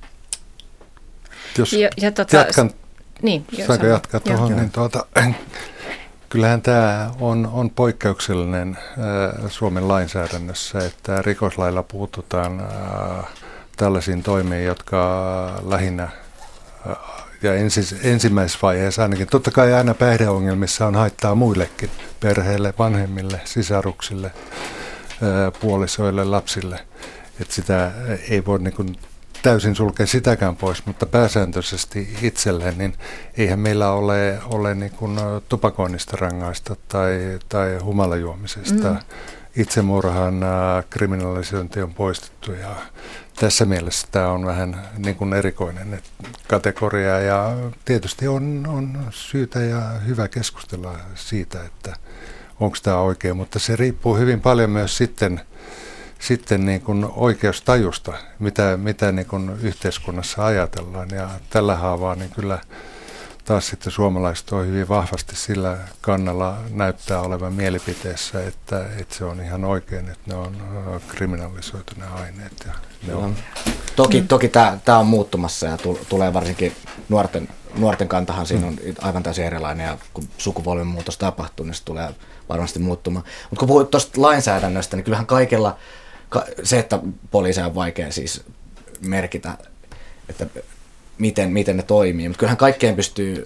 Jos jatkan, saanko jatkaa tuohon, niin kyllähän tämä on poikkeuksellinen Suomen lainsäädännössä, että rikoslailla puututaan tällaisiin toimiin, jotka lähinnä ja ensimmäisessä vaiheessa ainakin, totta kai aina päihdeongelmissa on haittaa muillekin, perheille, vanhemmille, sisaruksille, puolisoille, lapsille, että sitä ei voi niin kuin täysin sulkea sitäkään pois, mutta pääsääntöisesti itselleen, niin eihän meillä ole niin kuin tupakoinnista rangaista tai humalajuomisesta. Itsemurhan kriminalisointi on poistettu ja tässä mielessä tämä on vähän niin kuin erikoinen kategoria ja tietysti on syytä ja hyvä keskustella siitä, että onko tämä oikein, mutta se riippuu hyvin paljon myös sitten niin kuin oikeustajusta, mitä niin kuin yhteiskunnassa ajatellaan. Ja tällä haavaa niin kyllä taas sitten suomalaiset on hyvin vahvasti sillä kannalla näyttää olevan mielipiteessä, että se on ihan oikein, että ne on kriminalisoitu ne aineet. Ja ne on. Toki tämä on muuttumassa ja tulee varsinkin nuorten kantahan siinä on aivan täysin erilainen ja kun sukupolven muutos tapahtuu, niin se tulee varmasti muuttumaan. Mutta kun puhuit tuosta lainsäädännöstä, niin kyllähän kaikella se, että poliisia on vaikea siis merkitä, että miten ne toimii, mutta kyllähän kaikkeen pystyy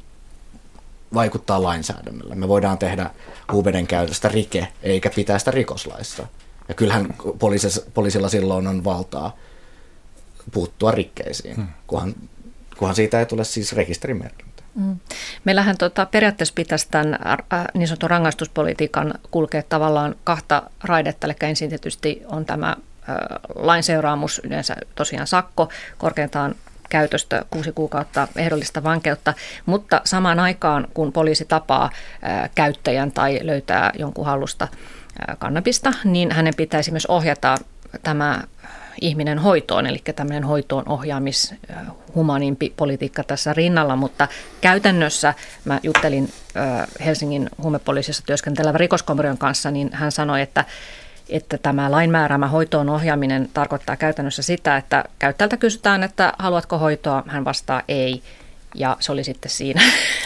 vaikuttaa lainsäädännöllä. Me voidaan tehdä huumeiden käytöstä rike, eikä pitää sitä rikoslaissa. Ja kyllähän poliisilla silloin on valtaa puuttua rikkeisiin, kunhan siitä ei tule siis rekisterimerkintä. Meillähän periaatteessa pitäisi tämän niin sanotun rangaistuspolitiikan kulkea tavallaan kahta raidetta, eli ensin tietysti on tämä lainseuraamus, yleensä tosiaan sakko, korkeintaan käytöstä 6 kuukautta ehdollista vankeutta, mutta samaan aikaan, kun poliisi tapaa käyttäjän tai löytää jonkun hallusta kannabista, niin hänen pitäisi myös ohjata tämä ihminen hoitoon, eli tämmöinen hoitoon humaanimpi politiikka tässä rinnalla, mutta käytännössä mä juttelin Helsingin huumepoliisissa työskentelevän rikoskomion kanssa, niin hän sanoi, että tämä lainmääräämä hoitoon ohjaaminen tarkoittaa käytännössä sitä, että käyttäjältä kysytään, että haluatko hoitoa, hän vastaa ei. Ja se oli sitten siinä,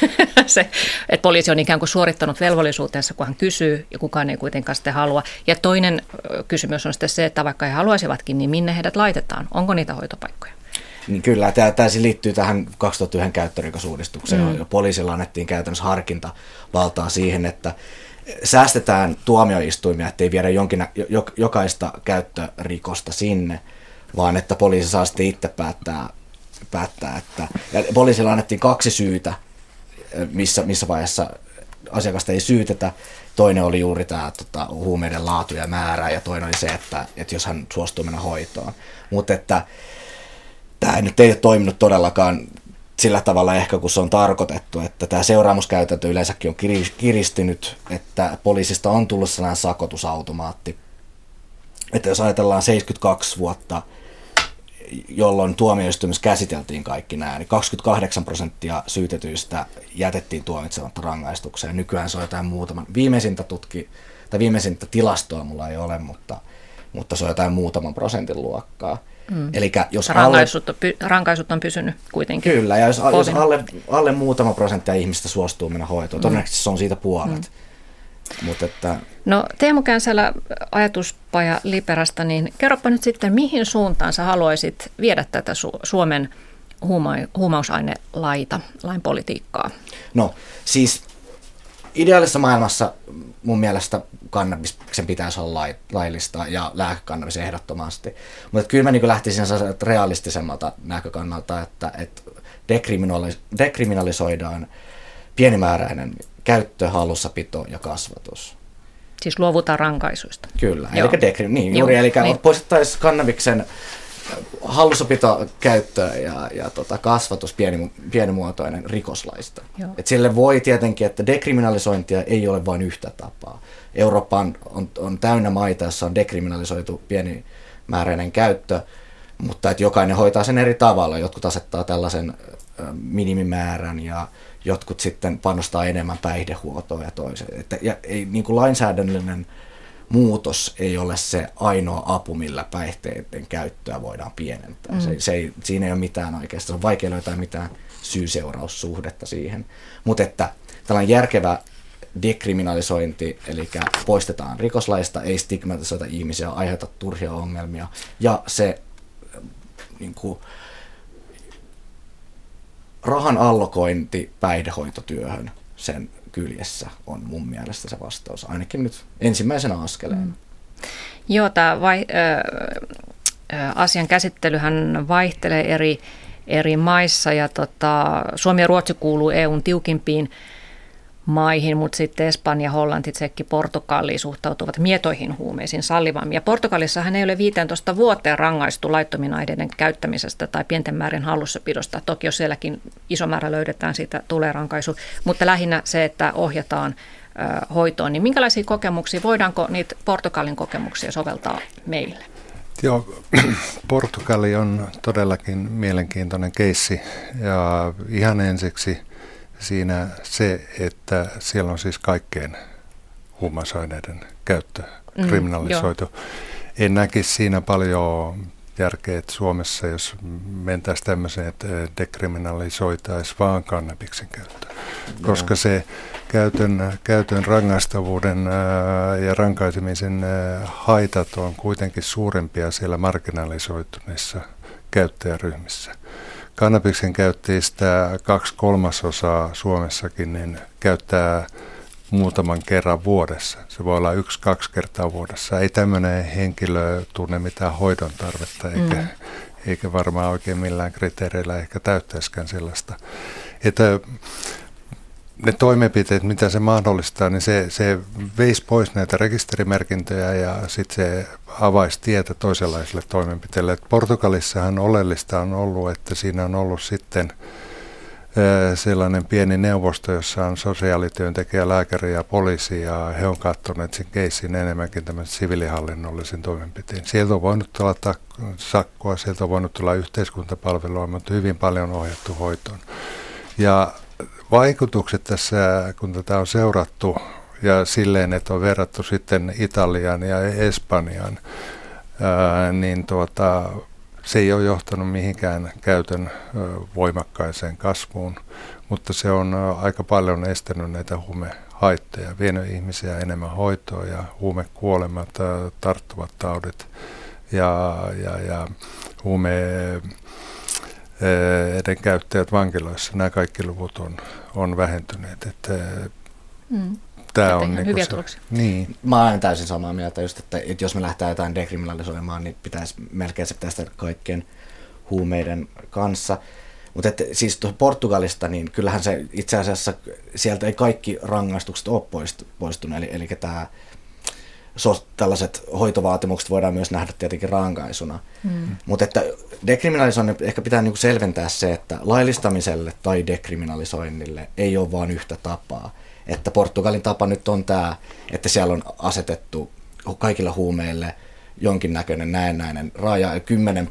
että poliisi on ikään kuin suorittanut velvollisuutensa, kun hän kysyy ja kukaan ei kuitenkaan sitten halua. Ja toinen kysymys on sitten se, että vaikka he haluaisivatkin, niin minne heidät laitetaan? Onko niitä hoitopaikkoja? Niin kyllä, tämä liittyy tähän 2001 käyttörikosuudistukseen. Poliisilla annettiin käytännössä harkintavaltaa siihen, että säästetään tuomioistuimia, ettei viedä jokaista käyttörikosta sinne, vaan että poliisi saa sitten itse päättää, että ja poliisilla annettiin 2 syytä, missä vaiheessa asiakasta ei syytetä. Toinen oli juuri tämä huumeiden laatu ja määrä, ja toinen oli se, että jos hän suostuu mennä hoitoon. Mutta että tämä nyt ei ole toiminut todellakaan sillä tavalla ehkä, kun se on tarkoitettu, että tämä seuraamuskäytäntö yleensäkin on kiristynyt, että poliisista on tullut sellainen sakotusautomaatti. Että jos ajatellaan 72 vuotta, jolloin tuomioistuimessa käsiteltiin kaikki nämä, niin 28% syytetyistä jätettiin tuomitsematta rangaistukseen. Nykyään se on jotain viimeisintä tilastoa mulla ei ole, mutta se on jotain muutaman prosentin luokkaa. Elikkä jos rankaisut on pysynyt kuitenkin. Kyllä, ja jos alle muutama prosenttia ihmistä suostuu mennä hoitoon, todennäköisesti se on siitä puolet. No Teemu Känsälä, ajatuspaja Liperasta, niin kerropa nyt sitten, mihin suuntaan sä haluaisit viedä tätä Suomen huumausainelain politiikkaa? No siis ideaalisessa maailmassa mun mielestä kannabiksen pitäisi olla laillista ja lääkekannabis ehdottomasti. Mutta kyllä mä niin lähtisin realistisemmalta näkökannalta, että dekriminalisoidaan pienimääräinen käyttö, hallussapito ja kasvatus. Siis luovutaan rankaisuista. Kyllä, eli poistettaisiin kannabiksen hallussapito, käyttö ja kasvatus pienimuotoinen rikoslaista. Et sille voi tietenkin, että dekriminalisointia ei ole vain yhtä tapaa. Eurooppa on täynnä maita, jossa on dekriminalisoitu pienimääräinen käyttö, mutta että jokainen hoitaa sen eri tavalla. Jotkut asettaa tällaisen minimimäärän ja jotkut sitten panostaa enemmän päihdehuoltoon ja toiseen. Ja ei, niin kuin lainsäädännöllinen muutos ei ole se ainoa apu, millä päihteiden käyttöä voidaan pienentää. Siinä ei ole mitään oikeastaan. On vaikea löytää mitään syy-seuraussuhdetta siihen. Mutta että tällainen järkevä dekriminalisointi, eli poistetaan rikoslaista, ei stigmatisoida ihmisiä, aiheuta turhia ongelmia. Ja se niin kuin, rahan allokointi päihdehoitotyöhön sen kyljessä on mun mielestä se vastaus, ainakin nyt ensimmäisenä askeleena. Joo, tämä asian käsittelyhän vaihtelee eri maissa ja Suomi ja Ruotsi kuuluu EUn tiukimpiin maihin, mutta sitten Espanja, Hollanti, Tsekki, Portugali suhtautuvat mietoihin huumeisiin sallivammin. Ja Portugalissahan ei ole 15 vuoteen rangaistu laittomien aineiden käyttämisestä tai pienten määrien hallussapidosta. Toki jos sielläkin iso määrä löydetään, siitä tulee rankaisu, mutta lähinnä se, että ohjataan hoitoon. Niin minkälaisia kokemuksia, voidaanko niitä Portugalin kokemuksia soveltaa meille? Joo, Portugali on todellakin mielenkiintoinen keissi ja ihan ensiksi siinä se, että siellä on siis kaikkeen huumausaineiden käyttö kriminalisoitu. En näkisi siinä paljon järkeä, että Suomessa, jos mentäisiin tämmöiseen, että dekriminalisoitaisiin vaan kannabiksen käyttö. Koska se käytön rangaistavuuden ja rankaisemisen haitat on kuitenkin suurempia siellä marginalisoituneissa käyttäjäryhmissä. Kannabiksen käyttäjistä 2/3 Suomessakin niin käyttää muutaman kerran vuodessa. Se voi olla 1-2 kertaa vuodessa. Ei tämmöinen henkilö tunne mitään hoidon tarvetta, eikä varmaan oikein millään kriteereillä ehkä täyttäisikään sellaista. Että ne toimenpiteet, mitä se mahdollistaa, niin se veisi pois näitä rekisterimerkintöjä ja sitten se avaisi tietä toisenlaisille toimenpiteille. Et Portugalissahan oleellista on ollut, että siinä on ollut sitten sellainen pieni neuvosto, jossa on sosiaalityöntekijä, lääkäri ja poliisi, ja he on katsoneet sen keissin enemmänkin tämmöisen siviilihallinnollisen toimenpiteen. Sieltä on voinut tulla sakkoa, sieltä on voinut tulla yhteiskuntapalvelua, mutta hyvin paljon ohjattu hoitoon. Ja vaikutukset tässä, kun tätä on seurattu ja silleen, että on verrattu sitten Italiaan ja Espanjaan, niin se ei ole johtanut mihinkään käytön voimakkaiseen kasvuun, mutta se on aika paljon estänyt näitä huumehaittoja, vienyt ihmisiä enemmän hoitoa ja huumekuolemat, tarttuvat taudit ja huumeiden käyttäjät vankiloissa. Nämä kaikki luvut on vähentyneet. Tämä on hyviä tuloksia. Niin. Mä olen täysin samaa mieltä, just, että jos me lähdetään jotain dekriminalisoimaan, niin melkein se pitäisi tehdä kaikkien huumeiden kanssa. Mutta siis Portugalista, niin kyllähän se itse asiassa sieltä ei kaikki rangaistukset ole poistunut. Eli tällaiset hoitovaatimukset voidaan myös nähdä tietenkin rankaisuna. Mutta että dekriminalisoinnin ehkä pitää niinku selventää se, että laillistamiselle tai dekriminalisoinnille ei ole vain yhtä tapaa. Että Portugalin tapa nyt on tämä, että siellä on asetettu kaikilla huumeille jonkinnäköinen näennäinen raja ja 10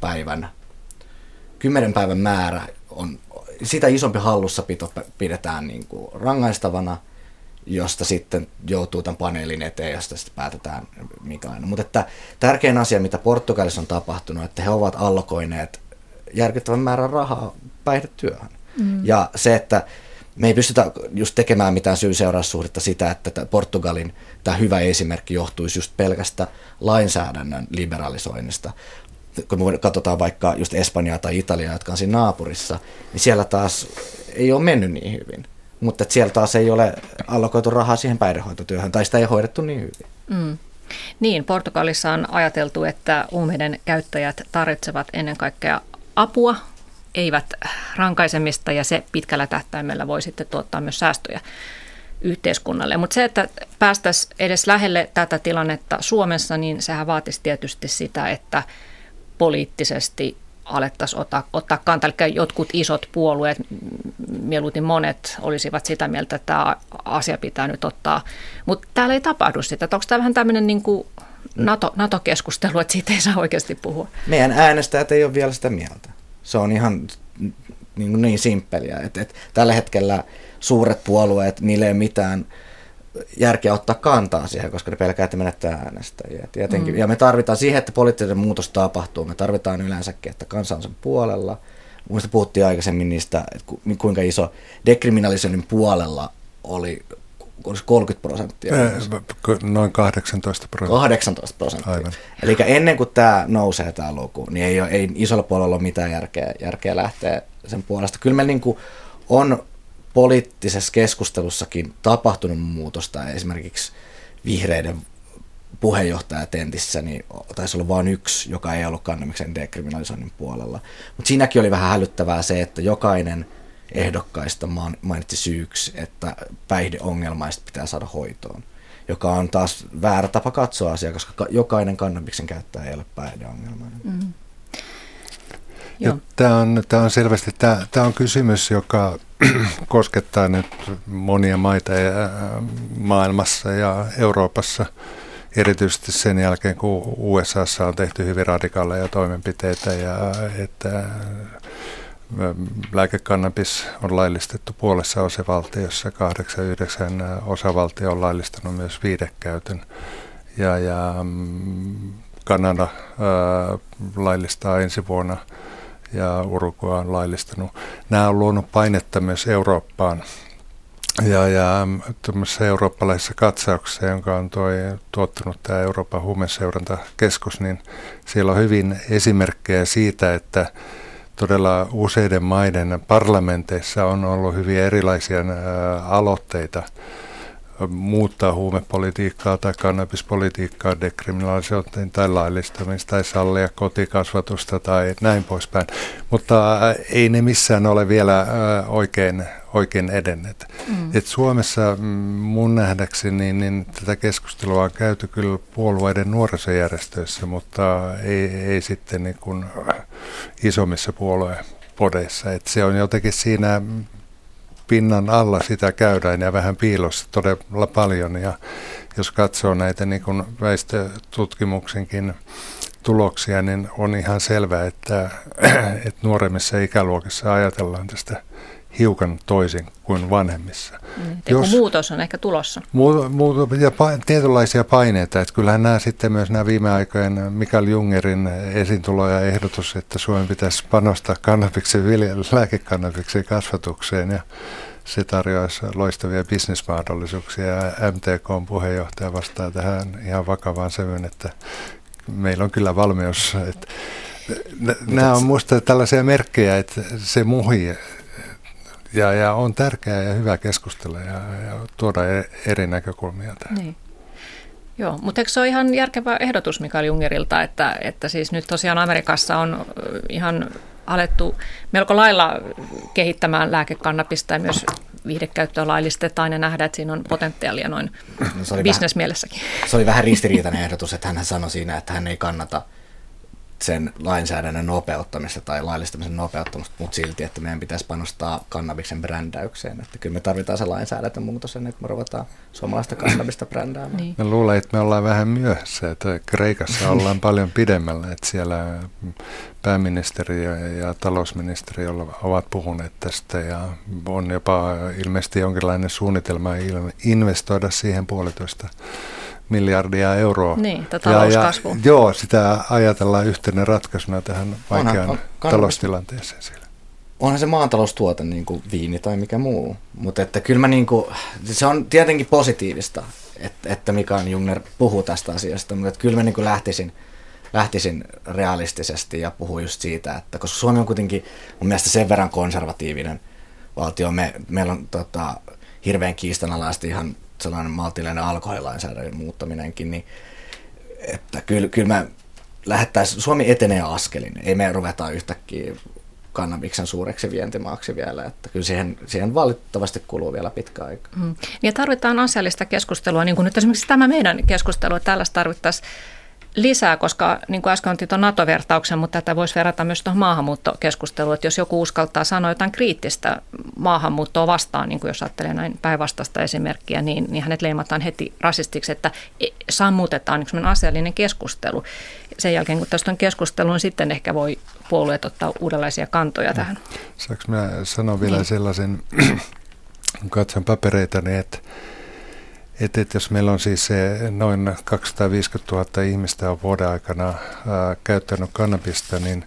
päivän määrä on, sitä isompi hallussapito pidetään niin kuin rangaistavana, josta sitten joutuu tämän paneelin eteen, josta sitten päätetään mikä aina. Mutta että tärkein asia, mitä Portugalissa on tapahtunut, että he ovat allokoineet järkyttävän määrän rahaa päihdetyöhön. Ja se, että me ei pystytä just tekemään mitään syy-seuraussuhdetta sitä, että Portugalin tämä hyvä esimerkki johtuisi just pelkästä lainsäädännön liberalisoinnista. Kun me katsotaan vaikka just Espanjaa tai Italiaa, jotka on siinä naapurissa, niin siellä taas ei ole mennyt niin hyvin. Mutta siellä taas ei ole allokoitu rahaa siihen päihdehoitotyöhön, tai sitä ei hoidettu niin hyvin. Niin, Portugalissa on ajateltu, että huumeiden käyttäjät tarvitsevat ennen kaikkea apua, eivät rankaisemista, ja se pitkällä tähtäimellä voi sitten tuottaa myös säästöjä yhteiskunnalle. Mutta se, että päästäisiin edes lähelle tätä tilannetta Suomessa, niin sehän vaatisi tietysti sitä, että poliittisesti alettaisiin ottaa kantaa. Eli jotkut isot puolueet, mieluiten monet, olisivat sitä mieltä, että tämä asia pitää nyt ottaa. Mutta täällä ei tapahdu sitä. Onko tämä vähän tämmöinen niin kuin NATO-keskustelu, että siitä ei saa oikeasti puhua? Meidän äänestäjät ei ole vielä sitä mieltä. Se on ihan niin simppeliä, että tällä hetkellä suuret puolueet, niille ei ole mitään järkeä ottaa kantaa siihen, koska ne pelkää, että menettää äänestäjiä. Ja me tarvitaan siihen, että poliittinen muutos tapahtuu. Me tarvitaan yleensäkin, että kansa on sen puolella. Mielestäni puhuttiin aikaisemmin niistä, että kuinka iso dekriminalisoinnin puolella oli 30%. Noin 18%. Aivan. Eli ennen kuin tämä nousee tämä luku, niin ei isolla puolella ole mitään järkeä lähteä sen puolesta. Kyllä meillä niin kuin on poliittisessa keskustelussakin tapahtunut muutosta. Esimerkiksi vihreiden puheenjohtajatentissä niin taisi olla vain yksi, joka ei ollut kannamiksen dekriminalisoinnin puolella. Mutta siinäkin oli vähän hälyttävää se, että jokainen ehdokkaista mainitsi syyksi, että päihdeongelmaista pitää saada hoitoon, joka on taas väärä tapa katsoa asiaa, koska jokainen kannabiksen käyttäjä ei ole päihdeongelmainen. Tämä on selvästi tämä on kysymys, joka koskettaa nyt monia maita maailmassa ja Euroopassa, erityisesti sen jälkeen, kun USAssa on tehty hyvin radikaaleja toimenpiteitä ja että lääkekannabis on laillistettu puolessa osavaltiossa, 8-9 osavaltio on laillistanut myös viihdekäytön ja Kanada laillistaa ensi vuonna ja Uruguay on laillistanut. Nämä on luonut painetta myös Eurooppaan ja tuommoisessa eurooppalaisessa katsauksessa, jonka on tuottanut tämä Euroopan huumeseurantakeskus, niin siellä on hyvin esimerkkejä siitä, että todella useiden maiden parlamenteissa on ollut hyvin erilaisia aloitteita muuttaa huumepolitiikkaa tai kannabispolitiikkaa, dekriminalisointiin tai laillistamista tai sallia kotikasvatusta tai näin poispäin. Mutta ei ne missään ole vielä oikein edenneet. Et Suomessa mun nähdäkseni niin tätä keskustelua on käyty kyllä puolueiden nuorisojärjestöissä, mutta ei sitten niin kuin isommissa puoluepodeissa. Et se on jotenkin siinä pinnan alla sitä käydään ja vähän piilossa todella paljon. Ja jos katsoo näitä niin kuin väestötutkimuksenkin tuloksia, niin on ihan selvää, että nuoremmissa ikäluokissa ajatellaan tästä hiukan toisin kuin vanhemmissa. Muutos on ehkä tulossa. Ja tietynlaisia paineita. Että kyllähän nämä sitten myös nämä viime aikojen Mikael Jungerin esiintulo ja ehdotus, että Suomen pitäisi panostaa lääkekannabiksen kasvatukseen ja se tarjoaisi loistavia bisnesmahdollisuuksia. Ja MTK:n puheenjohtaja vastaa tähän ihan vakavaan sävyyn, että meillä on kyllä valmius. Että nämä on minusta tällaisia merkkejä, että se muhii. Ja on tärkeää ja hyvä keskustella ja tuoda eri näkökulmia tähän. Niin. Joo, mutta eikö se ole ihan järkevä ehdotus Mikael Jungerilta, että siis nyt tosiaan Amerikassa on ihan alettu melko lailla kehittämään lääkekannabista ja myös viihdekäyttöä laillistetaan ja nähdään, että siinä on potentiaalia noin bisnesmielessäkin. Se oli vähän ristiriitainen ehdotus, että hän sanoi siinä, että hän ei kannata sen lainsäädännön nopeuttamista tai laillistamisen nopeuttamista, mutta silti, että meidän pitäisi panostaa kannabiksen brändäykseen. Että kyllä me tarvitaan se lainsäädäntömuutos ennen kuin me ruvetaan suomalaista kannabista brändäämään. Niin. Mä luulen, että me ollaan vähän myöhässä, että Kreikassa ollaan paljon pidemmällä, että siellä pääministeri ja talousministeri ovat puhuneet tästä ja on jopa ilmeisesti jonkinlainen suunnitelma investoida siihen 1,5 miljardia euroa. Niin, talouskasvua. Joo, sitä ajatellaan yhtenä ratkaisuna tähän vaikeaan taloustilanteeseen siellä. Onhan se maataloustuote niin kuin viini tai mikä muu, mutta että kyllä mä niin kuin, se on tietenkin positiivista, että Mikael Junger puhuu tästä asiasta, mutta että kyllä mä niin kuin lähtisin realistisesti ja puhuu just siitä, että koska Suomi on kuitenkin mun mielestä sen verran konservatiivinen valtio, meillä on hirveän kiistanalaisesti ihan sellainen maltillinen alkoholilainsäädännön muuttaminenkin, niin että kyllä me Suomi etenee askelin, ei me ruveta yhtäkkiä kannabiksen suureksi vientimaaksi vielä, että kyllä siihen valitettavasti kuluu vielä pitkä aika. Ja tarvitaan asiallista keskustelua, niin kuin nyt esimerkiksi tämä meidän keskustelu, tällaista tarvittaisiin lisää, koska niin kuin äsken otin tuon NATO-vertauksen, mutta tätä voisi verrata myös tuohon maahanmuuttokeskusteluun, että jos joku uskaltaa sanoa jotain kriittistä maahanmuuttoa vastaan, niin kuin jos ajattelee näin päinvastaista esimerkkiä, niin hänet leimataan heti rasistiksi, että sammutetaan yksi asiallinen keskustelu. Sen jälkeen, kun tästä on keskustelu, niin sitten ehkä voi puolueet ottaa uudenlaisia kantoja tähän. Saanko minä sanoa vielä sellaisen, kun katson papereitani, että jos meillä on siis noin 250 000 ihmistä on vuoden aikana käyttänyt kannabista, niin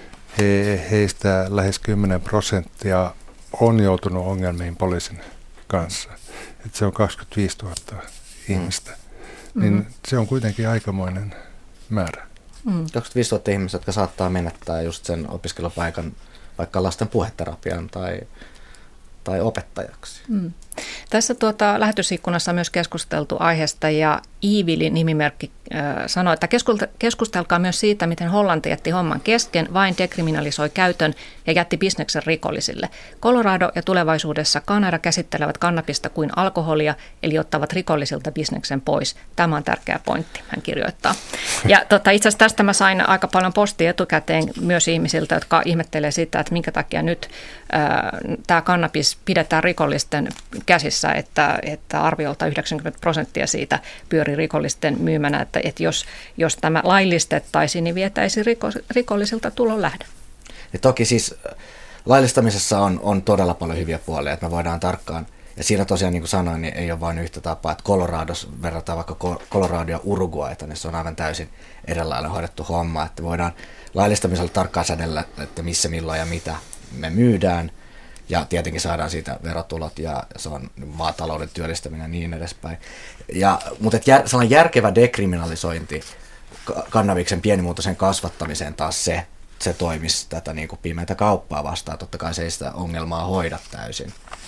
heistä lähes 10% on joutunut ongelmiin poliisin kanssa. Että se on 25 000 ihmistä. Niin se on kuitenkin aikamoinen määrä. 25 000 ihmistä, jotka saattaa menettää just sen opiskelupaikan vaikka lasten puheterapian tai opettajaksi. Tässä lähetysikkunassa on myös keskusteltu aiheesta ja Iivili-nimimerkki sanoi, että keskustelkaa myös siitä, miten Hollanti jätti homman kesken, vain dekriminalisoi käytön ja jätti bisneksen rikollisille. Colorado ja tulevaisuudessa Kanada käsittelevät kannabista kuin alkoholia, eli ottavat rikollisilta bisneksen pois. Tämä on tärkeä pointti, hän kirjoittaa. Ja itse asiassa tästä mä sain aika paljon postia etukäteen myös ihmisiltä, jotka ihmettelee sitä, että minkä takia nyt tämä kannabis pidetään rikollisten käsissä, että arviolta 90% siitä pyörii rikollisten myymänä, että jos tämä laillistettaisiin, niin vietäisiin rikollisilta tulon lähde. Ja toki siis laillistamisessa on todella paljon hyviä puolia, että me voidaan tarkkaan, ja siinä tosiaan niin kuin sanoin, niin ei ole vain yhtä tapaa, että Colorados verrataan vaikka Colorado ja Uruguayta, niin se on aivan täysin erilainen hoidettu homma, että voidaan laillistamisella tarkkaan säädellä, että missä, milloin ja mitä me myydään, ja tietenkin saadaan siitä verotulot ja se on maatalouden työllistäminen ja niin edespäin. Mutta sellainen järkevä dekriminalisointi kannabiksen pienimuotoisen kasvattamiseen taas se toimisi tätä niin kuin pimeätä kauppaa vastaan. Totta kai se ei sitä ongelmaa hoida täysin.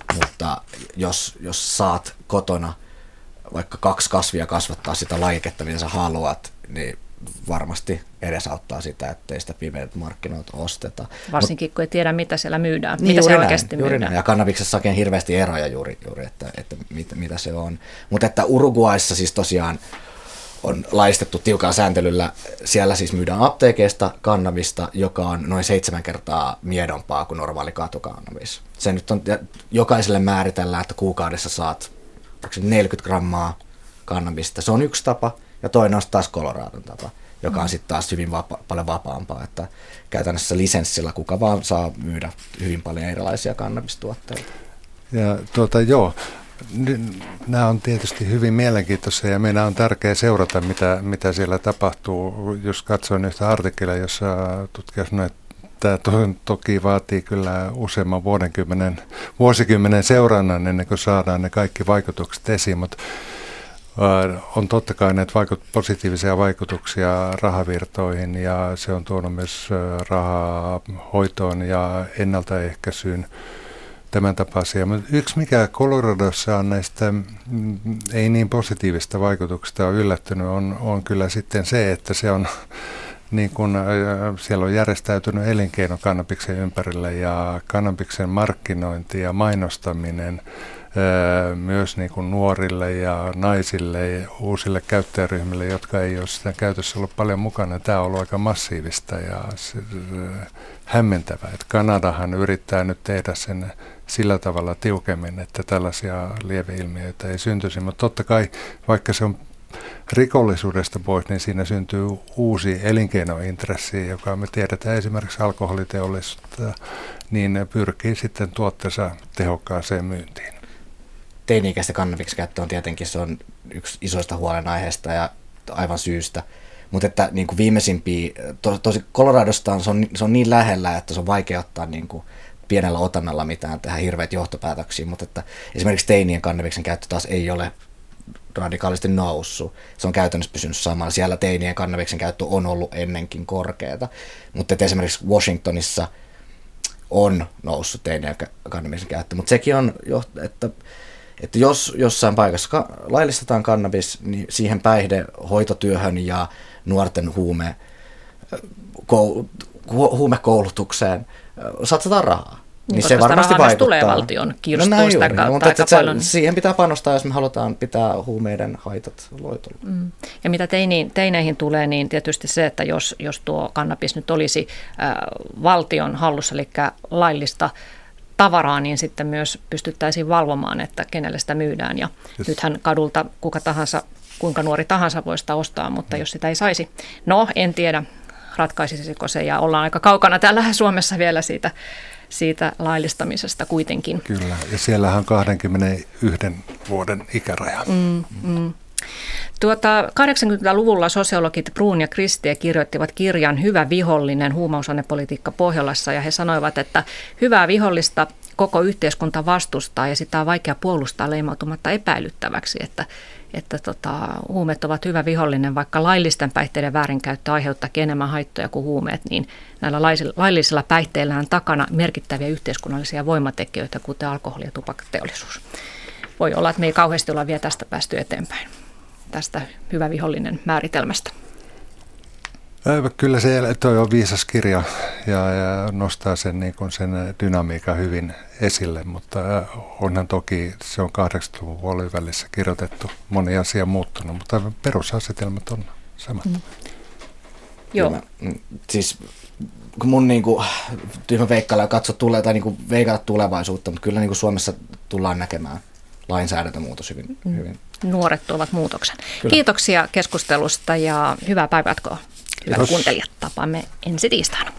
mutta jos saat kotona vaikka 2 kasvia kasvattaa sitä lajiketta, mitä sä haluat, niin varmasti edesauttaa sitä, ettei sitä pimeät markkinoilta osteta. Varsinkin kun ei tiedä, mitä siellä myydään, mitä se oikeasti myydään. Ja kannabiksessakin on hirveästi eroja juuri että mitä se on. Mutta että Uruguayssa siis tosiaan on laistettu tiukalla sääntelyllä. Siellä siis myydään apteekeista kannabista, joka on noin 7 kertaa miedompaa kuin normaali katukannabis. Se nyt on, jokaiselle määritellään, että kuukaudessa saat 40 grammaa kannabista. Se on yksi tapa, ja toinen on taas Coloradon tapa, joka on sitten taas hyvin paljon vapaampaa. Että käytännössä lisenssillä kuka vaan saa myydä hyvin paljon erilaisia kannabistuotteita. Ja joo. Nämä on tietysti hyvin mielenkiintoisia ja meidän on tärkeää seurata, mitä siellä tapahtuu. Jos katsoin yhtä artikkelia, jossa tutkija sanoi, että tämä toki vaatii kyllä useamman vuosikymmenen seurannan ennen kuin saadaan ne kaikki vaikutukset esiin, mutta on totta kai näitä positiivisia vaikutuksia rahavirtoihin ja se on tuonut myös rahaa hoitoon ja ennaltaehkäisyyn. Tämän tapaisia. Mutta yksi, mikä Coloradossa on näistä ei niin positiivista vaikutuksista on yllättynyt, on kyllä sitten se, että se on niin kun, siellä on järjestäytynyt elinkeino kannabiksen ympärille ja kannabiksen markkinointi ja mainostaminen myös niin kuin nuorille ja naisille ja uusille käyttäjäryhmille, jotka ei ole sitä käytössä ollut paljon mukana. Tämä on ollut aika massiivista ja hämmentävää. Että Kanadahan yrittää nyt tehdä sen sillä tavalla tiukemmin, että tällaisia lieveilmiöitä ei syntyisi. Mutta totta kai, vaikka se on rikollisuudesta pois, niin siinä syntyy uusi elinkeinointressi, joka me tiedetään esimerkiksi alkoholiteollisuutta, niin pyrkii sitten tuotteensa tehokkaaseen myyntiin. Teini-ikäisten kannabiksen käyttö on tietenkin se on yksi isoista huolenaiheista ja aivan syystä. Mutta että niin kuin viimeisimpiä, tosi Coloradostaan se on niin lähellä, että se on vaikea ottaa niin kuin pienellä otannalla mitään tehdä hirveitä johtopäätöksiä, mutta että esimerkiksi teinien kannabiksen käyttö taas ei ole radikaalisti noussut. Se on käytännössä pysynyt samalla. Siellä teinien kannabiksen käyttö on ollut ennenkin korkeata, mutta että esimerkiksi Washingtonissa on noussut teinien kannabiksen käyttö, mutta sekin on, että jos jossain paikassa laillistetaan kannabis, niin siihen päihdehoitotyöhön ja nuorten huumekoulutukseen satsataan rahaa. Niin se varmasti vaikuttaa. Tulee valtion kirstuun sitä kautta aika paljon. Siihen pitää panostaa, jos me halutaan pitää huumeiden haitat loitolla. Ja mitä teineihin tulee, niin tietysti se, että jos tuo kannabis nyt olisi valtion hallussa, eli laillista tavaraa, niin sitten myös pystyttäisiin valvomaan, että kenelle sitä myydään. Ja nythän kadulta kuka tahansa, kuinka nuori tahansa voi sitä ostaa, mutta jos sitä ei saisi. No, en tiedä, ratkaisisiko se, ja ollaan aika kaukana täällä Suomessa vielä siitä laillistamisesta kuitenkin. Kyllä, ja siellähän on 21 vuoden ikäraja. 80-luvulla sosiologit Bruun ja Kristie kirjoittivat kirjan Hyvä vihollinen, huumausainepolitiikka Pohjolassa, ja he sanoivat, että hyvää vihollista koko yhteiskunta vastustaa ja sitä on vaikea puolustaa leimautumatta epäilyttäväksi, että huumeet ovat hyvä vihollinen, vaikka laillisten päihteiden väärinkäyttö aiheuttaakin enemmän haittoja kuin huumeet, niin näillä laillisilla päihteillä on takana merkittäviä yhteiskunnallisia voimatekijöitä, kuten alkoholi- ja tupakkateollisuus. Voi olla, että me ei kauheasti olla vielä tästä päästy eteenpäin, tästä hyvä vihollinen määritelmästä. Kyllä se toi on viisas kirja ja nostaa sen, niin kuin sen dynamiikan hyvin esille, mutta onhan toki se on 80-luvun puolivälissä kirjoitettu, moni asia muuttunut, mutta perusasetelmat on samat. Joo. Siis kun mun niinku tyhmä veikkailla katso tulee tai niinku veikata tulevaisuutta, mutta kyllä niinku Suomessa tullaan näkemään lainsäädäntömuutos hyvin. Nuoret tuovat muutoksen. Kyllä. Kiitoksia keskustelusta ja hyvää päivänjatkoa. Hyvät kuuntelijat, tapaamme ensi tiistaina.